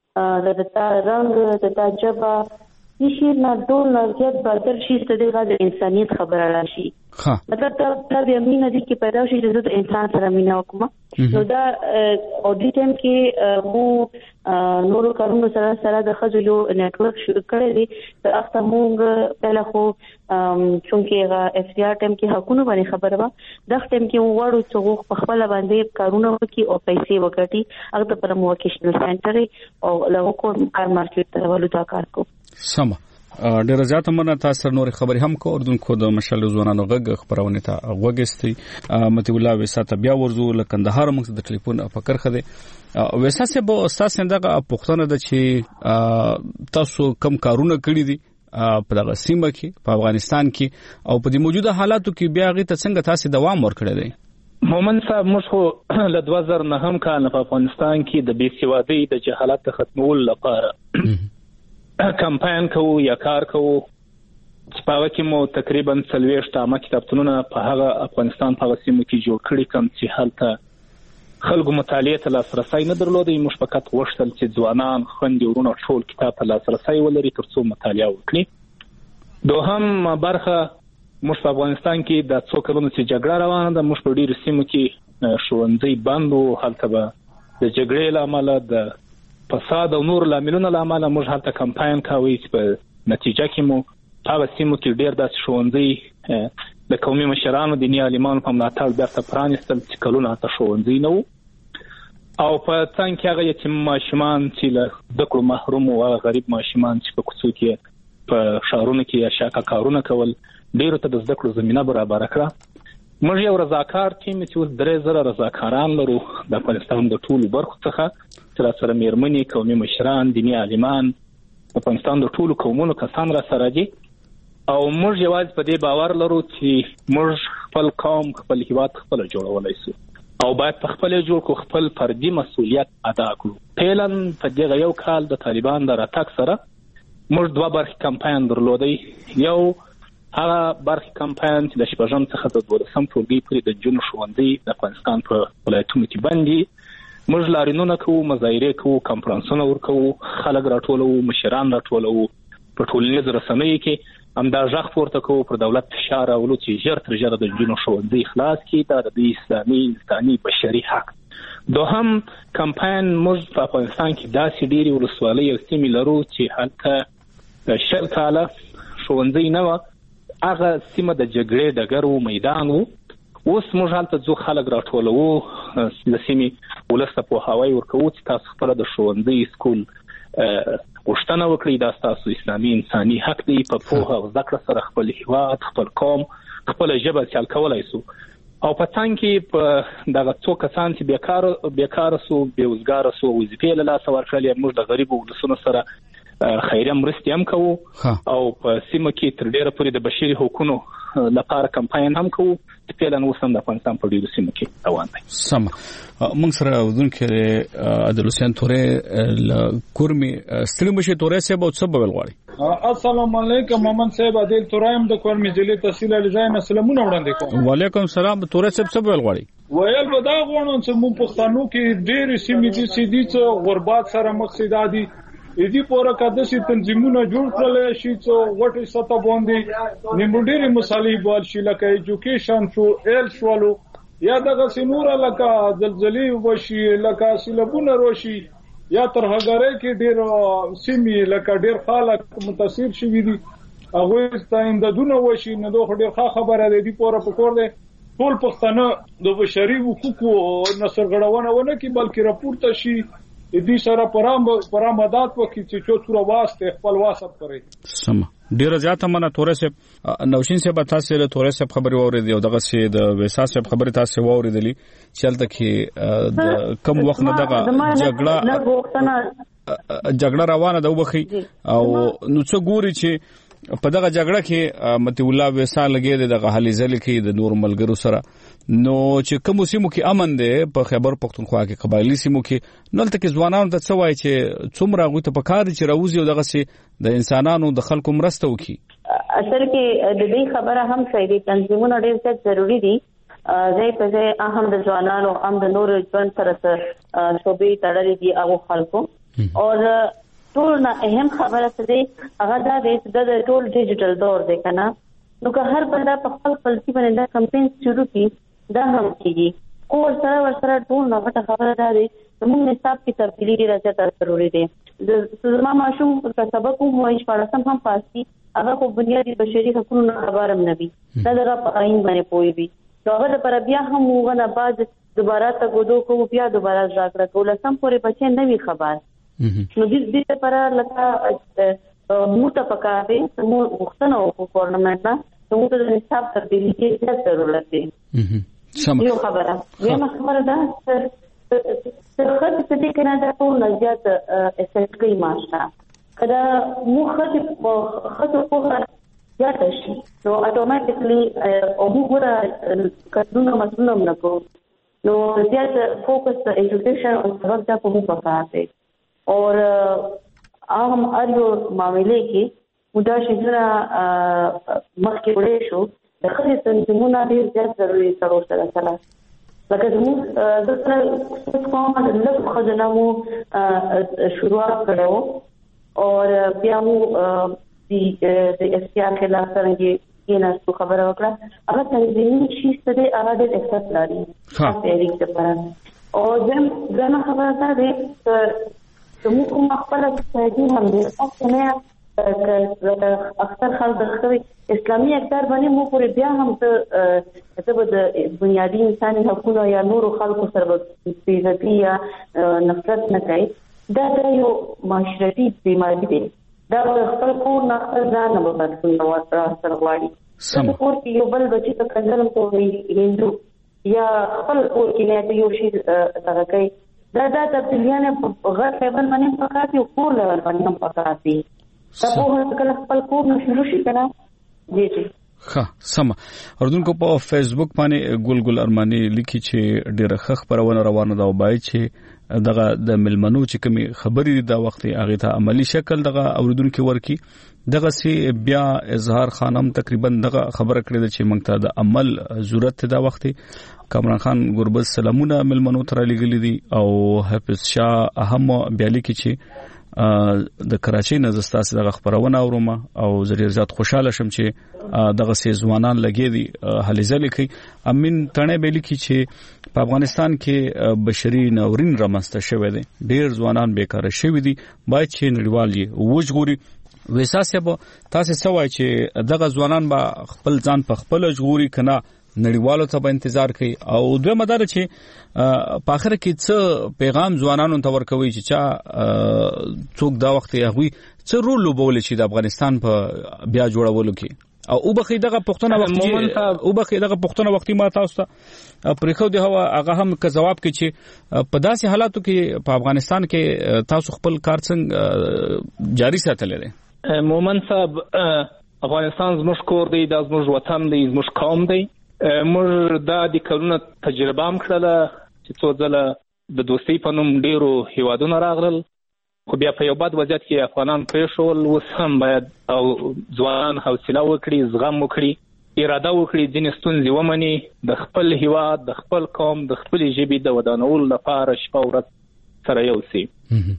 د رنگ د تجربه نشي نه ډول نرجت بدل شي ستدغه د انسانيت خبره راشي. مطلب دا بیا مینه دي کې پیدا شي چې د انسان سره مینه وکړه. نو دا او د ټیم کې مو نورو کارونو سره د خځو نیټورک شروع کړی دی. اخته موږ پهله خو چونکه اف سی آر ټیم کې حقوقو باندې خبره و د ټیم کې وړو چې په خپل باندې کارونه وکړي او پیسې وګټي هغه پر موکیشنل سنټر او له کو کار مارکیټ ته ولودا کار کو. سم ډیر زیات مننه. تاسو نور خبري هم کو اردوونکو د مشال ځوانانو غږ خبرونه ته وګستي متي الله وساته بیا ورزو لکندهار موږ د ټلیفون فکر خده وساسه به استاد څنګه پښتنه د چې تاسو کم کارونه کړی دي په دغه سیمه کې په افغانستان کې او په دې موجوده حالاتو کې بیا غي ته څنګه تاسو دوام ورکړی دی؟ مومن صاحب موږ خو له 2009 کال په افغانستان کې د بیسوادۍ د جهالت ختمول لپاره کمپاین کوو یا کار کوو چې په هغه کې مو تقریبا 40 تامه کتابتونونه په هغه افغانستان په سیمه کې جوړ کړي کوم چې حالت خلکو مطالعه ته لاسرسي نه درلودي. موږ فقط غوښتل چې ځوانان خوندې ورونه ټول کتاب ته لاسرسي ولري ترڅو مطالعه وکړي. دوهم برخه موږ په افغانستان کې د څو کلونو چې جګړه روانه ده موږ په ډیرو سیمو کې ښوونځي بند وو. هلته به د جګړې لامل د فساد او نور لاملونه لامل موږ هلته کمپاین کوي چې په نتیجه کې مو هغه سیمو کې ډیر د ښوونځي د قومي مشرانو دیني عالمانو په ملاتړ بیرته پرانیستل چې کلونه ته ښوونځي نه وو او په څنګه کې هغه یتیم ماشومان چې له دکړو محروم او غریب ماشومان چې په کوڅو کې په شهرونو کې شاکه کارونه کول ډیرو ته د زده کړو زمينه برابر کړه. موږ یو رضاکار ټیم چې اوس 3000 رضاکاران لرو د افغانستان د ټولو برخو څخه تر سره میرمنې قومي مشران دیني عالمان په افغانستان د ټولو قومونو کسان را سره دي او موږ یوازې په دې باور لرو چې موږ خپل قوم خپل هیواد خپل جوړولای شو او باید په خپل جوړ کو خپل فردي مسؤلیت ادا کړو. پهلن په دغه یو کال د طالبان د راتګ سره موږ دوه برخې کمپاین درلودی. یو هغه برخې کمپاین چې د شپږم څخه د 12 ټولګي پورې د جنو ښوونځي د افغانستان په ولایتونو کې باندې موږ لارینونه کوو، مظاهره کوو، کانفرنسونه ورکوو، خلک راټولو، مشران راټولو، په ټولنیزو رسنیو کې هم دا ځخ پورته کوو پر دولت فشار راولو چې ژر تر ژره د جنو ښوونځي خلاص کړي. دا د اسلامي انساني بشري حق. دوهم کمپاین موږ په افغانستان کې داسې ډېری ولسوالۍ او سیمې لرو چې هلته 10 کاله ښوونځي نه وه. هغه سیمه د جګړې ډګر و، میدان و. اوس موږ هلته ځو خلک راټولو د سیمې ولس ته پوهاوی ورکوو چې تاسو خپله د ښوونځي سکول غوښتنه وکړئ. دا ستاسو اسلامي انساني حق دی. په پوهه او زده کړه سره خپل هیواد، خپل قوم، خپله ژبه سیال کولی شو. او په څنګ کې په دغه څو کسان چې بیکاره سو، بېوزګاره سو، وظیفې له لاسه ورکړلې، موږ د غریبو ولسونو سره خیریه مرستې هم کوو او په سیمه کې تر ډیره پورې د بشري حقوقو لپاره کمپاین هم کوو چې فعلا اوس هم د افغانستان په ډیرو سیمو کې روان دی. سم موږ سره ودونکو عادل حسین تورې کورمي ستړي مشه تورې سه به څه بل غواړي السلام علیکم محمد صاحب عادل ترایم د کور مجلې تحصیل الجاین سلامونه وړاندې کوم. وعلیکم السلام تورې صاحب څه ویل غواړي؟ ویل به دا غواړم چې موږ پښتنو کې ډېر سیمې دي چې د غربت سره مقصد دي دې پوره کدسي تنظیمونه جوړ کړل شي چې وټي ستا باندې نیمډيري مصالح بول شي لکه ایجوکیشن شو ایل شوالو یا دغه سنوره لکه زلزلې وشي لکه سیلابونه روشي یا ترهګرۍ کې ډېر سیمې لکه ډېر خلک متاثر شوي دي هغه ستاندونه وشي نو دوه ډېر خبره ده دې پوره پکور ده ټول پښتانه د بشري حقوقو نسرغړونه ونه کی بلکې راپورته شي دې سره پرامدات وکړي چې څو واسطه خپل واسط کړي. سم ډیره زیاته منه تورې صاحب نوشین صاحب تاسو له تورې صاحب خبري واورېدې او دغه سي د وساس صاحب خبري تاسو واورېدلې چلته کې د کم وخت نه دغه جګړه روانه ده وبخي او نو څو ګوري چې په دغه جګړه کې متي الله وسا لګي دغه حل ځل کې د نور ملګرو سره نو چې کوم سیمو کې امن ده په خیبر پختونخوا کې قبایلی سیمو کې نلته کې ځوانانو ته څه وایي چې څومره غوته په کار چې راوځي او دغه سي د انسانانو د خلکو مرسته وکي. اصل کې د دې خبره هم صحیح دي تنظیمونه ډېر ضروری دي ځای په ځای اهم د ځوانانو هم د نور ژوند سره شوبې تړلې دي هغه خلکو او ټول نه اهم خبره څه دی هغه دا دی چې د ټول ډیجیټل دور دی کنه نو که هر بنده په خپل پلسي باندې دا کمپاین شروع کړي دا هم کیږي او ورسره ټول نه غټه خبره دا دی چې موږ حساب کې تبدیلی راځي ضروري دی د زما ماشوم په سبق مو هیڅ پړسم هم پاسي هغه په بنیادی بشري حقوقو خبرم نه وي دا دغه آئین باندې پوي وي نو هغه پر بیا هم وغه بعد دوباره تا غوډو کو بیا دوباره ځاګړه کوله سم پورې بچي نه وي خبر نو دې لپاره لکه موته پکاره مو وختنه او ګورنمنت نه موږ د حساب تبدیلی کې ضرورت دی. یو خبره ده خرڅ دې کنه دا ټول زیات افیکټ کوي ماشا کدا مو خرڅ په زیات شي نو اتوماتیکلی او موږ کډونه مسلمان نه کو نو زیات فوکس په ایجوکیشن او سبق ته په پکاره اور عام ارو معاملې کې مدا شجره مخکې وړې شو د خلک تنظیمونه ډېر زیات ضروري سره لکه موږ د سره کومه د لږ خزانه مو شروعات کړو او بیا مو د اختیار خلاف څنګه نه خبره وکړه هغه تنظیمي شي ستې هغه د احساس لري په دې لپاره او زم خبره ده چې موږ خپل ځای هم دي او نه اکثر خلک د اسلامي اقدار باندې مو پورې بیا هم ته د بنیادی انساني حقوقو یا نورو خلکو سره بیزتی یا نفرت نه کوي دا یو معاشرتي بیماری دی دا خپل کور نه خپل ځان نه بدلون سره غواړي سم کور کې یو بل بچی ته کنځل کوي هندو یا خپل کور کې نه یو شی دغه کوي دا تبدیلیانه غیر لیول باندې پکاتي او کور لیول باندې هم پکاتي دا په کله خپل کور نه شروع شي کنه جی ښه سم اردوونکو په فیسبوک باندې ګل ارمانی لیکي چې ډېر ښه خبرونه روانه ده او بای چې دغه د ملمنو چې کومي خبرې دا وخت هغه ته عملی شکل دغه اوردونکو ورکی دغه سي بیا اظهار خانم تقریبا دغه خبره کړې چې موږ ته د عمل ضرورت ده وخت کامران خان ګوربز سلامونه ملمنو تر لګلې دي او حافظ شاه اهم بیالي کې چې د کراچۍ نه زستاسو دغه خبرونه اورم او زړه زیات خوشاله شم چې دغه سي ځوانان لګي دي حلیزل کوي امین تنه بیل کې چې په افغانستان کې بشري ناورین رامنځته شوی دی ډیر ځوانان بیکاره شوی دي باید چې نړیوال یې وژغوري وساسه به تاسو سوای چې دغه ځوانان به خپل ځان په خپل ژغوري کنه نړیوالو ته به انتظار کوي او دوه مدار چې په اخر کې څه پیغام ځوانانو ته ورکوي چې چا څوک دا وخت هغه څه رول لوبول شي د افغانستان په بیا جوړولو کې او بخې دغه پښتنه وختي ما تاسو ته پرېخو دی هغه هم که جواب کې چې په داسې حالاتو کې په افغانستان کې تاسو خپل کار څنګه جاری ساتلی دی. مومن صاحب افغانستان زموږ کور دی دا زموږ وطن دی زموږ قوم دی موږ دا د کلونو تجربه هم کړله چې څو ځله د دوستۍ په نوم ډیرو هیوادونو راغلل خو بیا په یو بد وضعیت کې افغانان پرېښول. اوس هم باید او ځوانان حوصله وکړي، زغم وکړي، اراده وکړي، ځینې ستونزې ومني، د خپل هیواد، د خپل قوم، د خپلې ژبې د ودانولو لپاره شپه ورځ سره یو سي.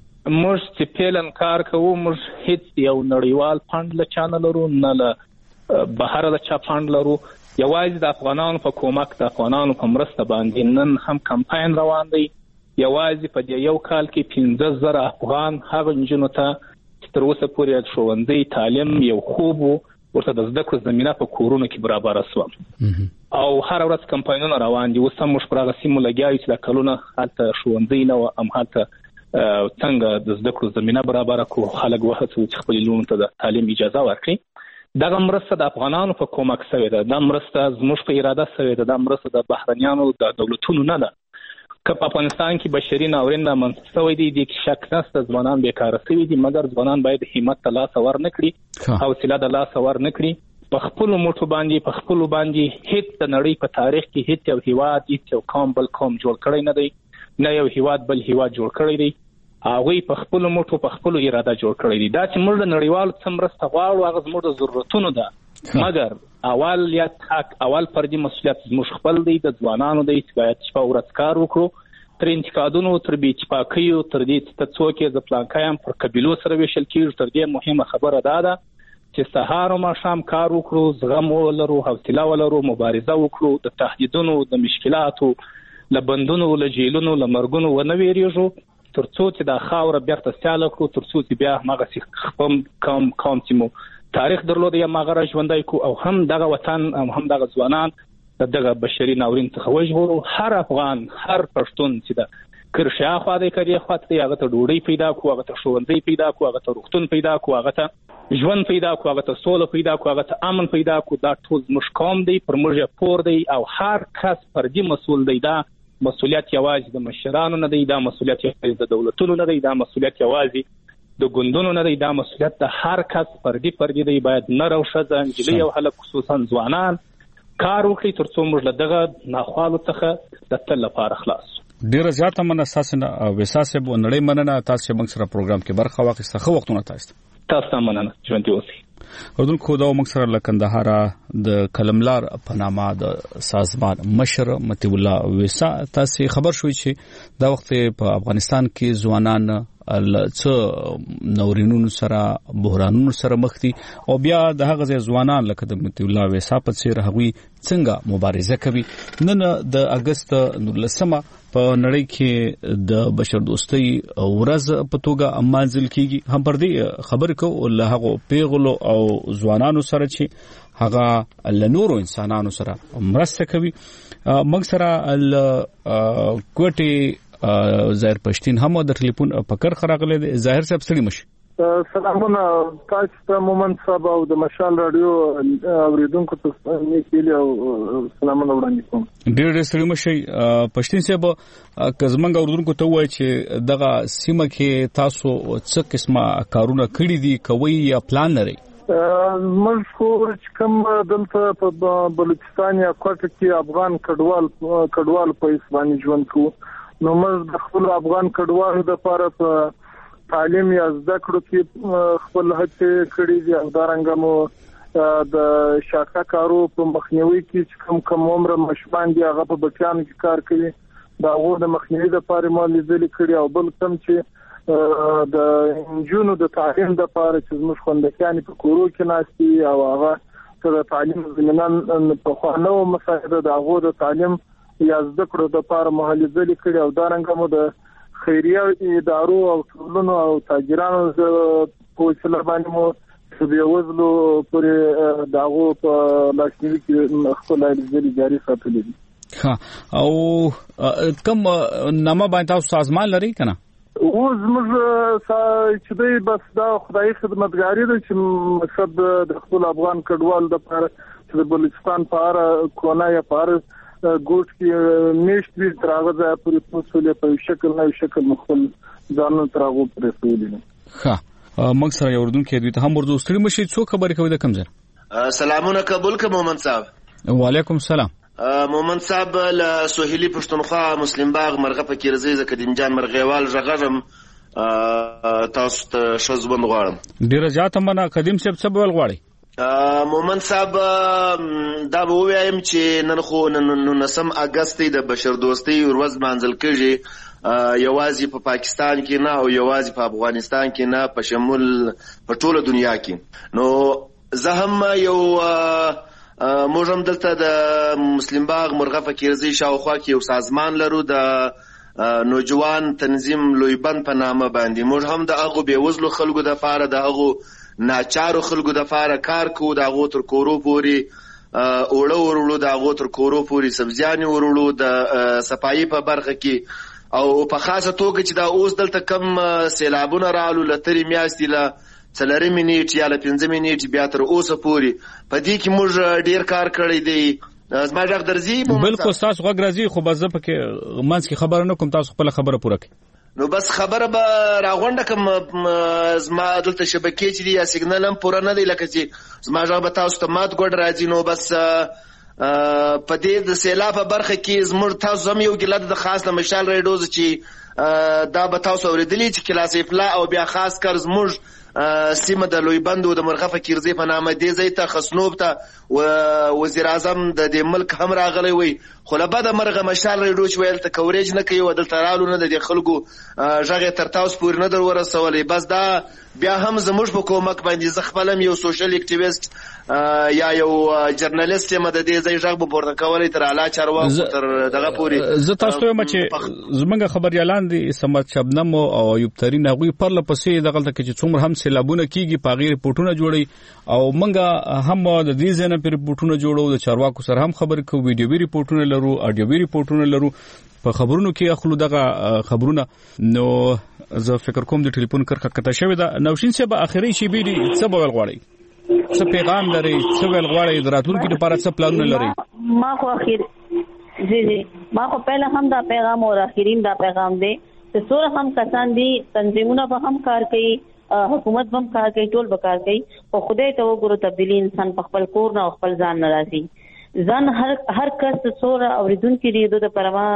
موږ چې پیلن کار کوو، موږ هیڅ یو نړیوال فند له چا نه لرو، نه له بهر د چا فند لرو. یوازې د افغانانو په کومک، د افغانانو په مرسته باندې نن هم کمپاین روان دی. یوازې په دې یو کال کې 15,000 افغان هغه نجونو ته چې تر اوسه پورې ښوونځي، تعلیم، یو خوب ورته د زده کړو زمینه په کورونو کې برابر شوه. او هر ورځ کمپاینونه روان دي. اوس هم موږ پر هغه سیمو لګیا یو چې د کلونه هلته ښوونځي نه وو، همالته څنګه د زده کړو زمینه برابر کړو، خلک وهڅوو چې خپلې لوڼو ته د تعلیم اجازه ورکړي. دغه مرسته د افغانانو په کومک شوې ده، دا مرسته زموږ په اراده شوې ده، دا مرسته د بهرنیانو د دولتونو نه ده. که په افغانستان کې بشري ناورین رامنځته شوی دی، د شک نشته ځوانان بیکاره شوي دي، مګر ځوانان باید همت ته لاس ور نه کړي، حوصله د لاس ور نه کړي. په خپلو موټو باندې، په خپلو باندې هیڅ د نړۍ په تاریخ کې هیڅ یو هیواد، هیڅ یو قوم بل قوم جوړ کړی نه دی، نه یو هیواد بل هیواد جوړ کړی دی. هغوی په خپلو موټو، په خپلو اراده جوړ کړی دی. دا چې موږ د نړیوالو څه مرسته غواړو، هغه زموږ د ضرورتونو ده، مګر اول حق، اول فردي مسؤلیت زموږ خپل دی، د ځوانانو دی چې باید شپه ورځ کار وکړو. تر انتقادونو، تر بې اتفاقیو، تر دې چې ته څوک یې زه پلانکی یم، پر قبیلو سره ویشل کېږو، تر دې مهمه خبره دا ده چې سهار او ماښام کار وکړو، زغم ولرو، حوصله ولرو، مبارزه وکړو، د تهدیدونو، د مشکلاتو، له بندونو، له جیلونو، له مرګونو ونه ویریږو، تر څو چې دا خاوره بیرته سیاله کړو، تر څو چې بیا هماغسې خپل قوم چې مو تاریخ درلود یم هغه را ژوندی کړو، او هم دغه وطن او هم دغه ځوانان دغه بشري ناورین څخه وژغورو. هر افغان، هر پښتون چې د کرښې اخوا دی، کرې خوا ته دی، هغه ته ډوډۍ پیدا کړو، هغه ته ښوونځی پیدا کړو، هغه ته روغتون پیدا کړو، هغه ته ژوند پیدا کړو، هغه ته سوله پیدا کړو، هغه ته امن پیدا کړو. دا ټول زموږ قوم دی، پر موږ یې پور دی، او هر کس فردي مسؤل دی. دا مسؤلیت یوازې د مشرانو نه دی، دا مسؤلیت یوازې د دولتونو نه دی، دا مسؤلیت یوازې د ګوندونو نه دی، دا مسؤلیت د هر کس فردي دی. باید نر او ښځه، نجلۍ او هلک، خصوصا ځوانان کار وکړي تر څو موږ له دغه ناخوالو څخه د تل لپاره خلاص. ډیره زیاته مننه تاسو نه او وساسه بو نړۍ مننه تاسو موږ سره پروګرام کې برخه واخیسته. خو وختونه تاسو مننه ژوند اوسئ. اردن خو دا موږ سره لکندهار د کلملار په نامه د سازمان مشر متي الله وسا تاسو خبر شوي چې دا وخت په افغانستان کې ځوانان څه نورینونو سره بحرانونو سره مخ دي، او بیا د هغه ځوانان لکه د متي الله وسا په څیر هغوی څنګه مبارزه کوي. نن د اگست 19 په نړۍ کې د بشر دوستۍ ورځ په توګه مانځل کیږي. هم پر دې خبرې کوو له هغو پیغلو او ځوانانو سره چې هغه له نورو انسانانو سره مرسته کوي. موږ سره کوټي ظاهر پښتين هم د ټلیفون په کار خراغله دي. ظاهر صاحب ستړي مشه. سلامونه تاسو ته مومن صاحب او د مشال رادیو اوریدونکو ته نیکیلی او سلامونه وړاندې کوم. ډېر ستړي مشه پښتين صاحب. کزمنګ اوریدونکو ته وایي چې دغه سیمه کې تاسو څه قسمه کارونه کړی دي، کوي یا پلان لري؟ موږ خو کوم دلته په بلوچستان یا کوټه کې افغان کډوال په اسباني ژوند کوو، نو موږ د خپل افغان کډوالو لپاره په تعلیم یا زده کړو کې خپل هڅې کړې دي، او دا رنګه مو د شاکا کارو په مخنیوي کې چې کوم عمر مشبان دي هغه په بچیانو کې کار کوي، دا هغه د مخنیوي لپاره مو لیدل کړی. او بل کوم چې د انجونو د تعلیم لپاره چې موږ خوندکان په کورو کې ناشتي او هغه د تعلیم زمينان په خوانو مساعده د هغه د تعلیم یا زده کړو د لپاره مهاجرت کړي، او دا رنګه مو د خیریه ادارو او ټولنو او تاجرانو په وسیله باندې مو چې بيوزلو پرې داغو په لاشنوي کې خپل اړیکې جاري ساتلې دي. ها او کوم نامه باندې تاسو سازمان لري کنه؟ اوس موږ چې دوی بس دا خدای خدمتګاری ده چې مقصد د خپل افغان کډوال د لپاره چې د بلوچستان په اړه کونه یا په ګوټ کې میشت وی تراغه ځای پورې مسولې په شکل نه شکل مخل ځانو تراغه پرې سولې. ها موږ سره یو اردن کې دوی ته هم ورته ستړي مشي څو خبرې کوي د کمزر. سلامونه قبول ک مومن صاحب. وعلیکم السلام. مومن صاحب له سوهیلی پښتونخوا مسلم باغ مرغه پکې رزي ز قدیم جان مرغیوال ژغړم تاسو ته ښه ژوند غواړم. ډیره زیاته مننه. قدیم صاحب څه بول غواړي؟ مومن صاحب دا به ووایم چې نن خو 19 اگست د بشردوستۍ ورځ مانځل کېږي، یوازې په پاکستان کې نه او یوازې په افغانستان کې نه، په شمول په ټوله دنیا کې. نو زه هم موږ هم دلته د مسلم باغ مرغه فکیرزی شاوخوا کې یو سازمان لرو، د نوجوان تنظیم لویبند په نامه باندې. موږ هم د هغو بېوزلو خلکو دپاره، د هغو ناچارو خلکو دپاره کار کوو، د هغو تر کورو پورې اوړه وروړو، د هغو تر کورو پورې سبزیانې وروړو، د صفایي په برخه کې. او په خاصه توګه چې دا اوس دلته کم سیلابونه رالو، له ترې میاشتې له 4 نیټې یا له 5 نیټې بیا تر اوسه پورې په دې کې موږ ډیر کار کړی دی. زما غږ درځي؟ بالکل ستاسو غږ راځي، خو بس زه پکې منځ کې خبره نه کوم، تاسو خپله خبره پوره کړئ. نو بس خبره به راغونډه کوم. زما دلته شبکې چې دي یا سیګنال هم پوره نه دی، لکه چې زما غږ به تاسو ته مات ګوډ راځي. نو بس په دې د سیلاب په برخه کې زموږ تاسو هم یو ګیله د خاص له مشال ریډوز چې دا به تاسو اورېدلي چې کلاس افلا او بیا خاص کار زموږ سیمه د لویبند او د مرغه فکیرزی په نامه دې ځای ته خسنوب ته وزیر اعظم د دې ملک هم راغلی وي، خو له بده مرغه مشال ریډو چې ویل ته کوریج نه کوي او دلته رالو نه د خلکو غږ تر تاسو پورې نه در ورسولی. بس دا بیا هم زموږ په کومک باندې زه خپل هم یو سوشل اکټیویسټ یا یو جرنالیست یم، د دې ځای غږ به پورته کولی تر اعلی چارواکو تر دغه پورې. زه تاسو ته وایم چې زموږ خبریالان دي سمت شبنم او ایوب ترین هغوی پرله پسې دغلته کې چې څومره هم سیلابونه کیږي په هغې ریپورټونه جوړوي او موږ هم د دې ځای نه پرې ریپورټونه جوړو، د چارواکو سره هم خبرې کوو، ویډیوي ریپورټونه لرو، اډیوي ریپورټونه لرو، په خبرونو کې اخلو دغه خبرونه. نو زه فکر کوم د ټلیفون کرښه قطع شوې ده. نوشین صاحب اخري شیبې دي، څه به ویل غواړئ؟ څه پیغام لرئ؟ څه ویل غواړئ؟ د راتلونکي لپاره څه پلانونه لرئ؟ ما خو پهله هم دا پیغام او اخرین دا پیغام دی چې څوره هم کسان دي تنظیمونه به هم کار کوي، حکومت هم کار کوي، ټول به کار کوي، خو خدای ته وګورو تبدیلی انسان په خپل کور نه او خپل ځان نه راځي. ځان هر کس څوره اوریدونکي دی د پرما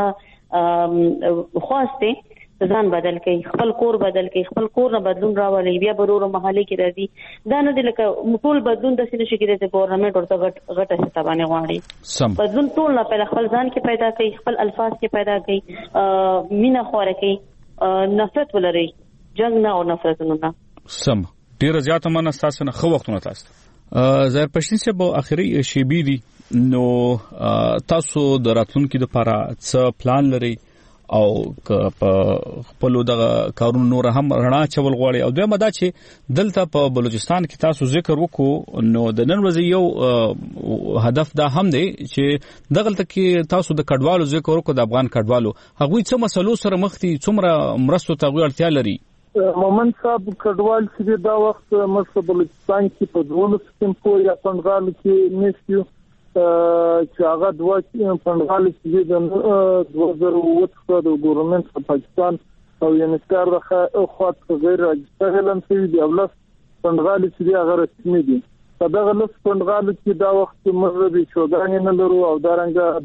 خواسته ځان بدل کوي، خپل کور بدل کوي، خپل کور نه بدلون راولي، بیا برورو محلي کې راځي. دا نه دی لکه ټول بدلون د سینې شي کې د ګورنمنت ورته غټه ستابانه غواړي. بدلون ټول نه په خپل ځان کې پیدا کوي، خپل الفاظ کې پیدا کوي، مینا خوره کوي، نفرت ولري، جنگ نه او نفرتونه نه. سم ډیر زیاته مننه تاسو نه، خو وختونه تاسو زهر پښتین صاحب اخري شیبې دي. نو تاسو د راتلونکي لپاره څه پلان لرئ او په خپل دغه کارونو نور هم رڼا چول غواړي؟ او دویمه دا چې دلته په بلوچستان کې تاسو ذکر وکړو، نو د نن ورځې یو هدف دا هم دی چې دغلته کې تاسو د کډوالو ذکر وکړو، د افغان کډوالو هغوی څه مسلو سره مخ دي، څومره مرستو ته هغوی اړتیا لري؟ مومن صاحب کډوال چې دا وخت موږ بلوچستان کې په 12 سیمو یا پنډغال کې نشو چې هغه دوه پنډغال چې د 2008 د ګورنمنت په پاکستان او یونیسکار د خواط غیر راجستر لم شوی دی، او لس پنډغال چې هغه رسمي دي. په دغه لس پنډغال کې دا وخت موږ د شوګانې نه لرو او دارنګه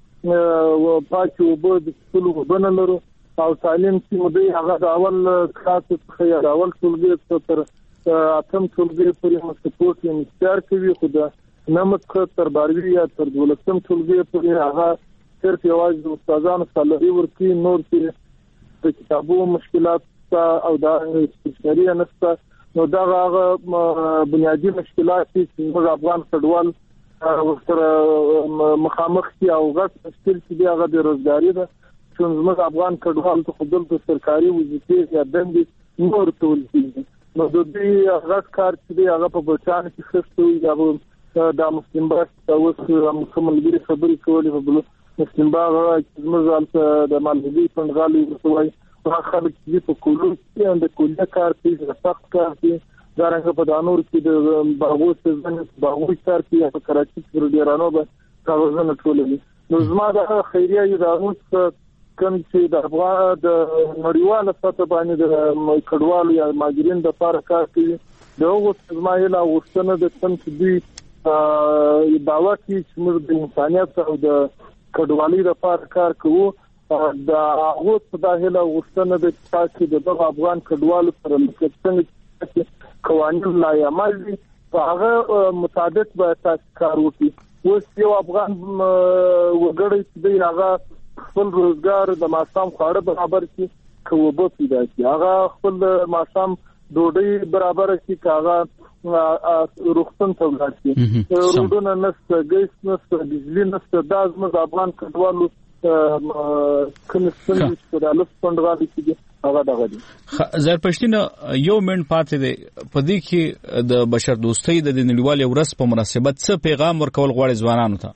د پاکو وبو د ټولو وبنه لرو او تعلیم چې مودي هغه د اول کلاس څخه یا اول ټولګي تر اتم ټولګي پورې مسپورت یونیسکار کوي، خو د نمت تر 12 یا تر 12م ټولګي پورې هغه صرف یوازې د استادانو سالري ورکړي، نور چې د کتابو مشکلات او د استشاري نشته. نو دا هغه بنیادی مشکلات چې موږ افغان کډوال ورسره مخامخ دي او غټ مشکل چې هغه د روزګاری ده. چې موږ افغان کډوال ته خپل د سرکاري وظیفې یا دندې نور ټول دي، نو د دې غټ کار چې هغه په بچان کې خستوي یا د مسلم باغ اوس مکملګری خبرې کولې په مسلم باغ چې موږ د مالګي پنډغالي ورسوي هغه خلک چې په کولو کې د کولیا کار کوي، د سخت کار کوي، دا رنګه په دانور کې د باغو سیزن باغو کار کوي، په کراچي کې ډیرانو به کاغذونه ټولوي. نو زما د خیریه ادارو کوم چې د افغان د نړیواله سطح باندې د کډوالو یا ماجرین د لپاره کار کوي، د هغو زمایل او وسنه د تم چې دوی دعوا کوي چې موږ د انسانیت او د کډوالۍ لپاره کار کوو دا هغه تداهله غوښتنه د تاسو د افغان کډوالو سره څنګه قوانين لا عمل دي هغه مطابق به تاسو کار وکړي. اوس یو افغان وګړی چې هغه خپل روزګار د ماسام خواړه برابر کړي کوو پیدا کړي هغه خپل ماسام ډوډۍ برابر کړي هغه روغتون ته ورسي روډونه نشته ګیس نشته بجلی نشته دا زموږ افغان کډوالو کوم څه چې د لوس پندغالي کې هغه دغه دي. زر پښتنه یو منټ پاتې دی په دې کې د بشر دوستۍ د نړیوال ورځ په مناسبت څه پیغام ورکول غواړي ځوانانو ته؟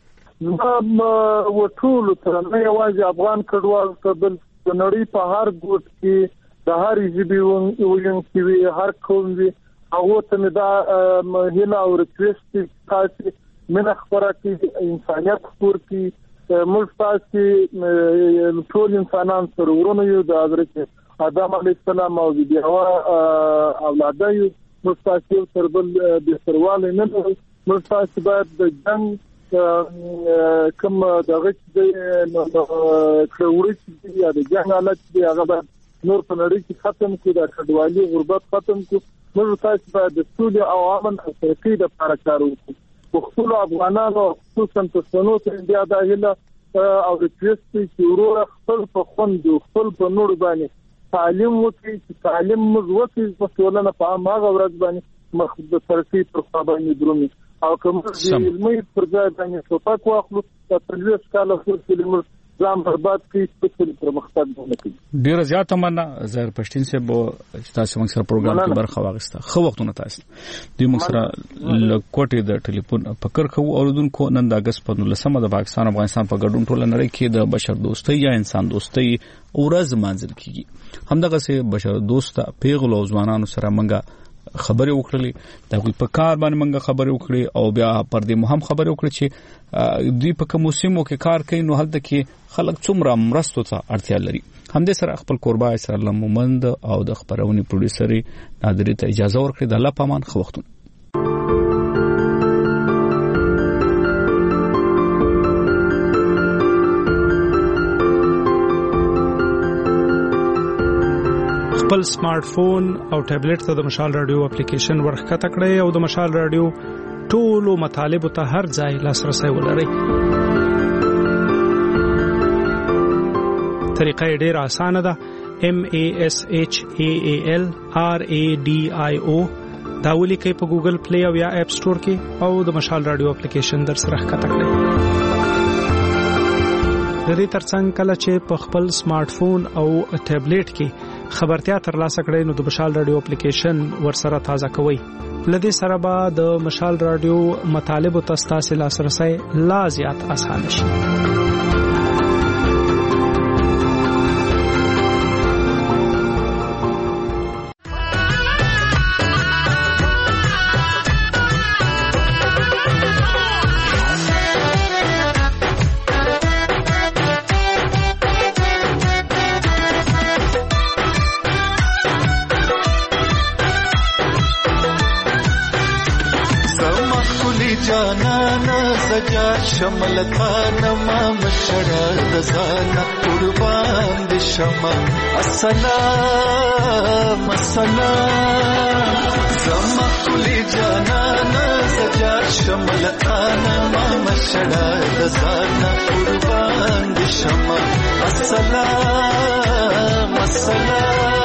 وټول تر نه یوازې افغان کډوال ته بل نړۍ په هر ګوټ کې د هر ژبې ویني هر قوم وي هغه ته دا هیله او ریکوست تاسو من خبره کې انسانيت خور کې موږ تاسو ټول انسانان سره ورونه یو د حضرت آدم علیه السلام او د هوا اولاد یو موږ تاسو سره بل د سرواله نه موږ تاسو باید د جنگ کوم دغه د کړوړې یا د جنگ حالت دی هغه نور په نړۍ کې ختم کړي د کډوالي غربت ختم کړي موږ تاسو باید د ټول عوامل او ترقی د لپاره کار وکړو. خپل افغانانو خصوصا تاسو ته انډیا داخله او د تریسټي شورو خپل په خوند خپل په نور باندې تعلیم وکړي چې تعلیم موږ وکړي په ټولنه په هغه ورځ باندې مخد ترقی پر باندې درومي او کوم د علمي پرځای باندې ټوپک واخلو په تلويث کاله فلسفي ځان برباد کړي په پرمختګ وکړي. ډیر زیات مننه زهر پښتين صاحب تاسو موږ سره پروګرام کې برخه واغسته خو وختونه تاسو دوی موږ سره لکوټي د ټلیفون فکر خو اوردونکو نن د اگست په 19 د پاکستان افغانستان په ګډون ټول نړۍ کې د بشر دوستۍ یا انسان دوستۍ ورځ مانځل کیږي. همدغه سه بشر دوسته پیغلو ځوانانو سره منګه خبرې وکړلې دا کوئی په کار باندې منګه خبرې وکړې او بیا پر دې مهم خبرې وکړې چې دوی په کوم موسمو کې کار کوي نو هلته کې خلک څومره مرستو ته اړتیا لري. همدې سره خپل قربا اسرائیل مومند او د خبرونې پروډوسر نادری ته اجازه ورکړي. د الله پامان خو وختونه خپل سمارټ فون او ټابلیټ ته د مشال رادیو اپلیکیشن ورخکته کړئ او د مشال رادیو ټولو مطالب ته هر ځای لاسرسي ولرئ. طریقه ډېره اسانه ده. MASHAALRADIO دا ولیکئ په ګوګل پلی او یا اپ سٹور کې او د مشال رادیو اپلیکیشن در سره ښکته کړئ. د دې ترڅنګ کله چې په خپل سمارټ فون او ټابلیټ کې خبرتیا ترلاسه کړئ نو د مشال رادیو اپلیکیشن ورسره تازه کوئ. لدې سره به د مشال رادیو مطالب او تاسو لاسرسي لا زیات اسانه شي. شمل خان ما مشړه د ځان قربان دي شمع السلام السلام زما کلی جانانا سجا شمل خان ما مشړه د ځان قربان دي شمع السلام السلام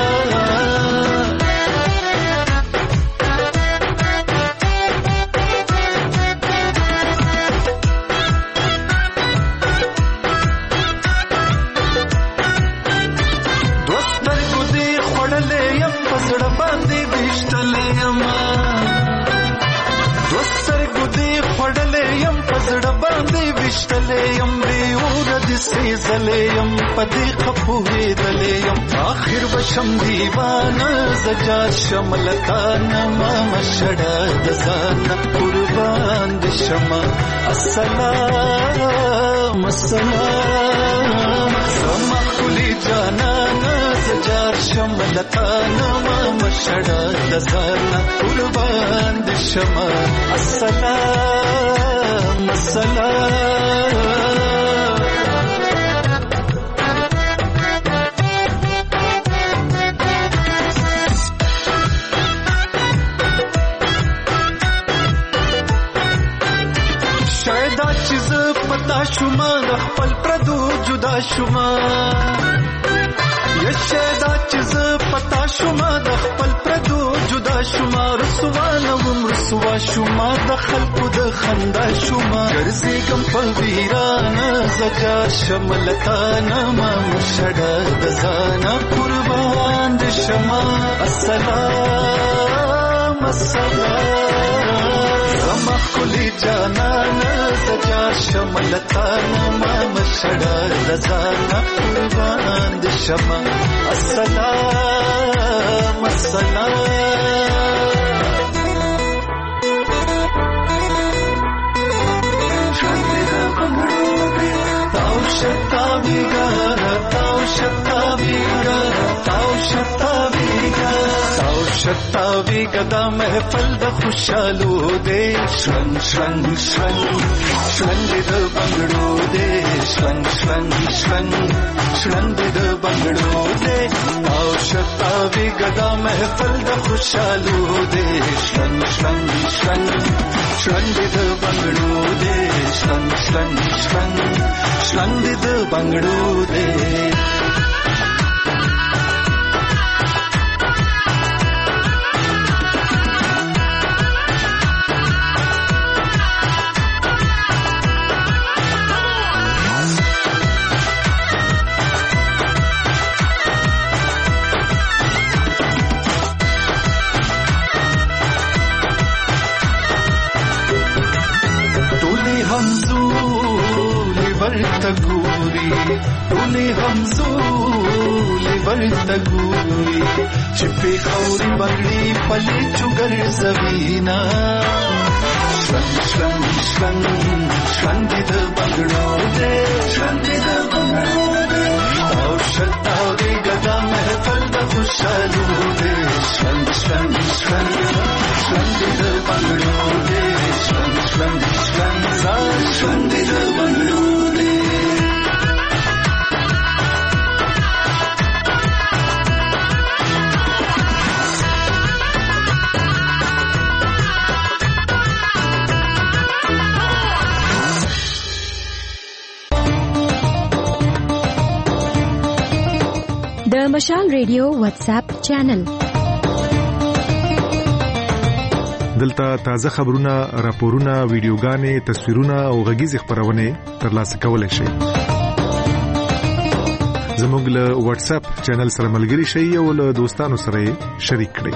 یم دی اور د سیزلیم پدې خپوې دلیم اخر بشم دیوانه زجا شملتان ما مشړه د ځان قربان دي شمع السلام السلام زما کلی جانانا زجا شملتان ما مشړه د ځان قربان دي شمع السلام السلام شوما د خپل پردو جدا شوما یشدا چیز پتا شوما د خپل پردو جدا شوما رسوا نوم رسوا شوما د خلقو د خندا شوما ګرځي کم په ویرانه زکا شملتانه ما مشډه د ځانا قربان د شما السلام السلام رما کلی جانانه زکا شملتانه ما مشډه د ځانا قربان د شما السلام السلام شتاوی گدا محفل د خوشالو دے شرنگ شرنگ شرنگ شرنگ د بنگړو دے شرنگ شرنگ شرنگ شرنگ د بنگړو دے او شتاوی گدا محفل د خوشالو دے شرنگ شرنگ شرنگ شرنگ د بنگړو دے شرنگ شرنگ شرنگ شرنگ د بنگړو دے ټولې همزولې ورته ګوري چې په خوري باندې پلي چوګر زوینا شرنګ شرنګ شرنګ شرنګ د بنگړو دې شرنګ د بنگړو دې او شتاوي ګدا محفل د خوشالو دې شرنګ شرنګ شرنګ شرنګ د بنگړو دې شرنګ شرنګ شرنګ شرنګ د بنگړو دې د مشال ریډیو واتس اپ چینل دلته تازه خبرونه، راپورونه، ویډیوګانې، تصویرونه او غږیز خبرونه ترلاسه کولای شئ. زموږ له واتس اپ چینل سره ملګري شئ او له دوستانو سره شریک کړئ.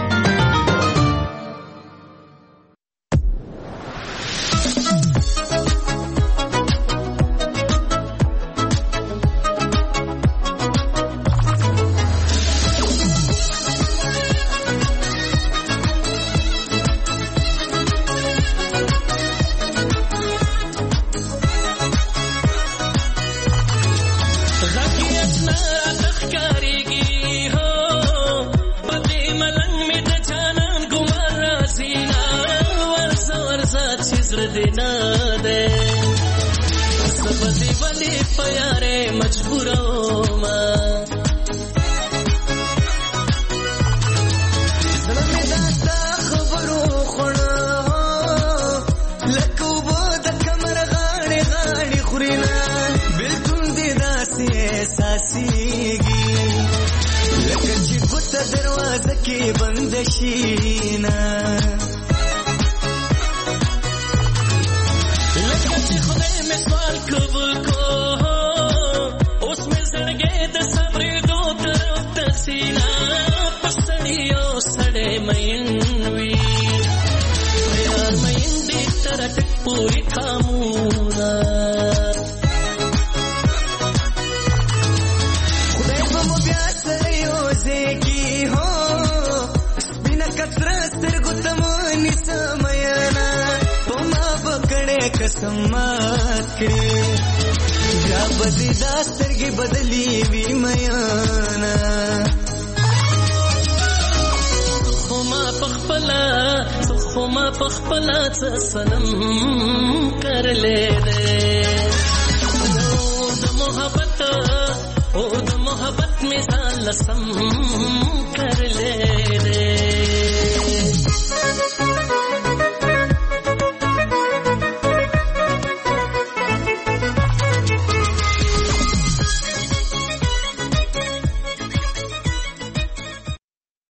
में साल लसम कर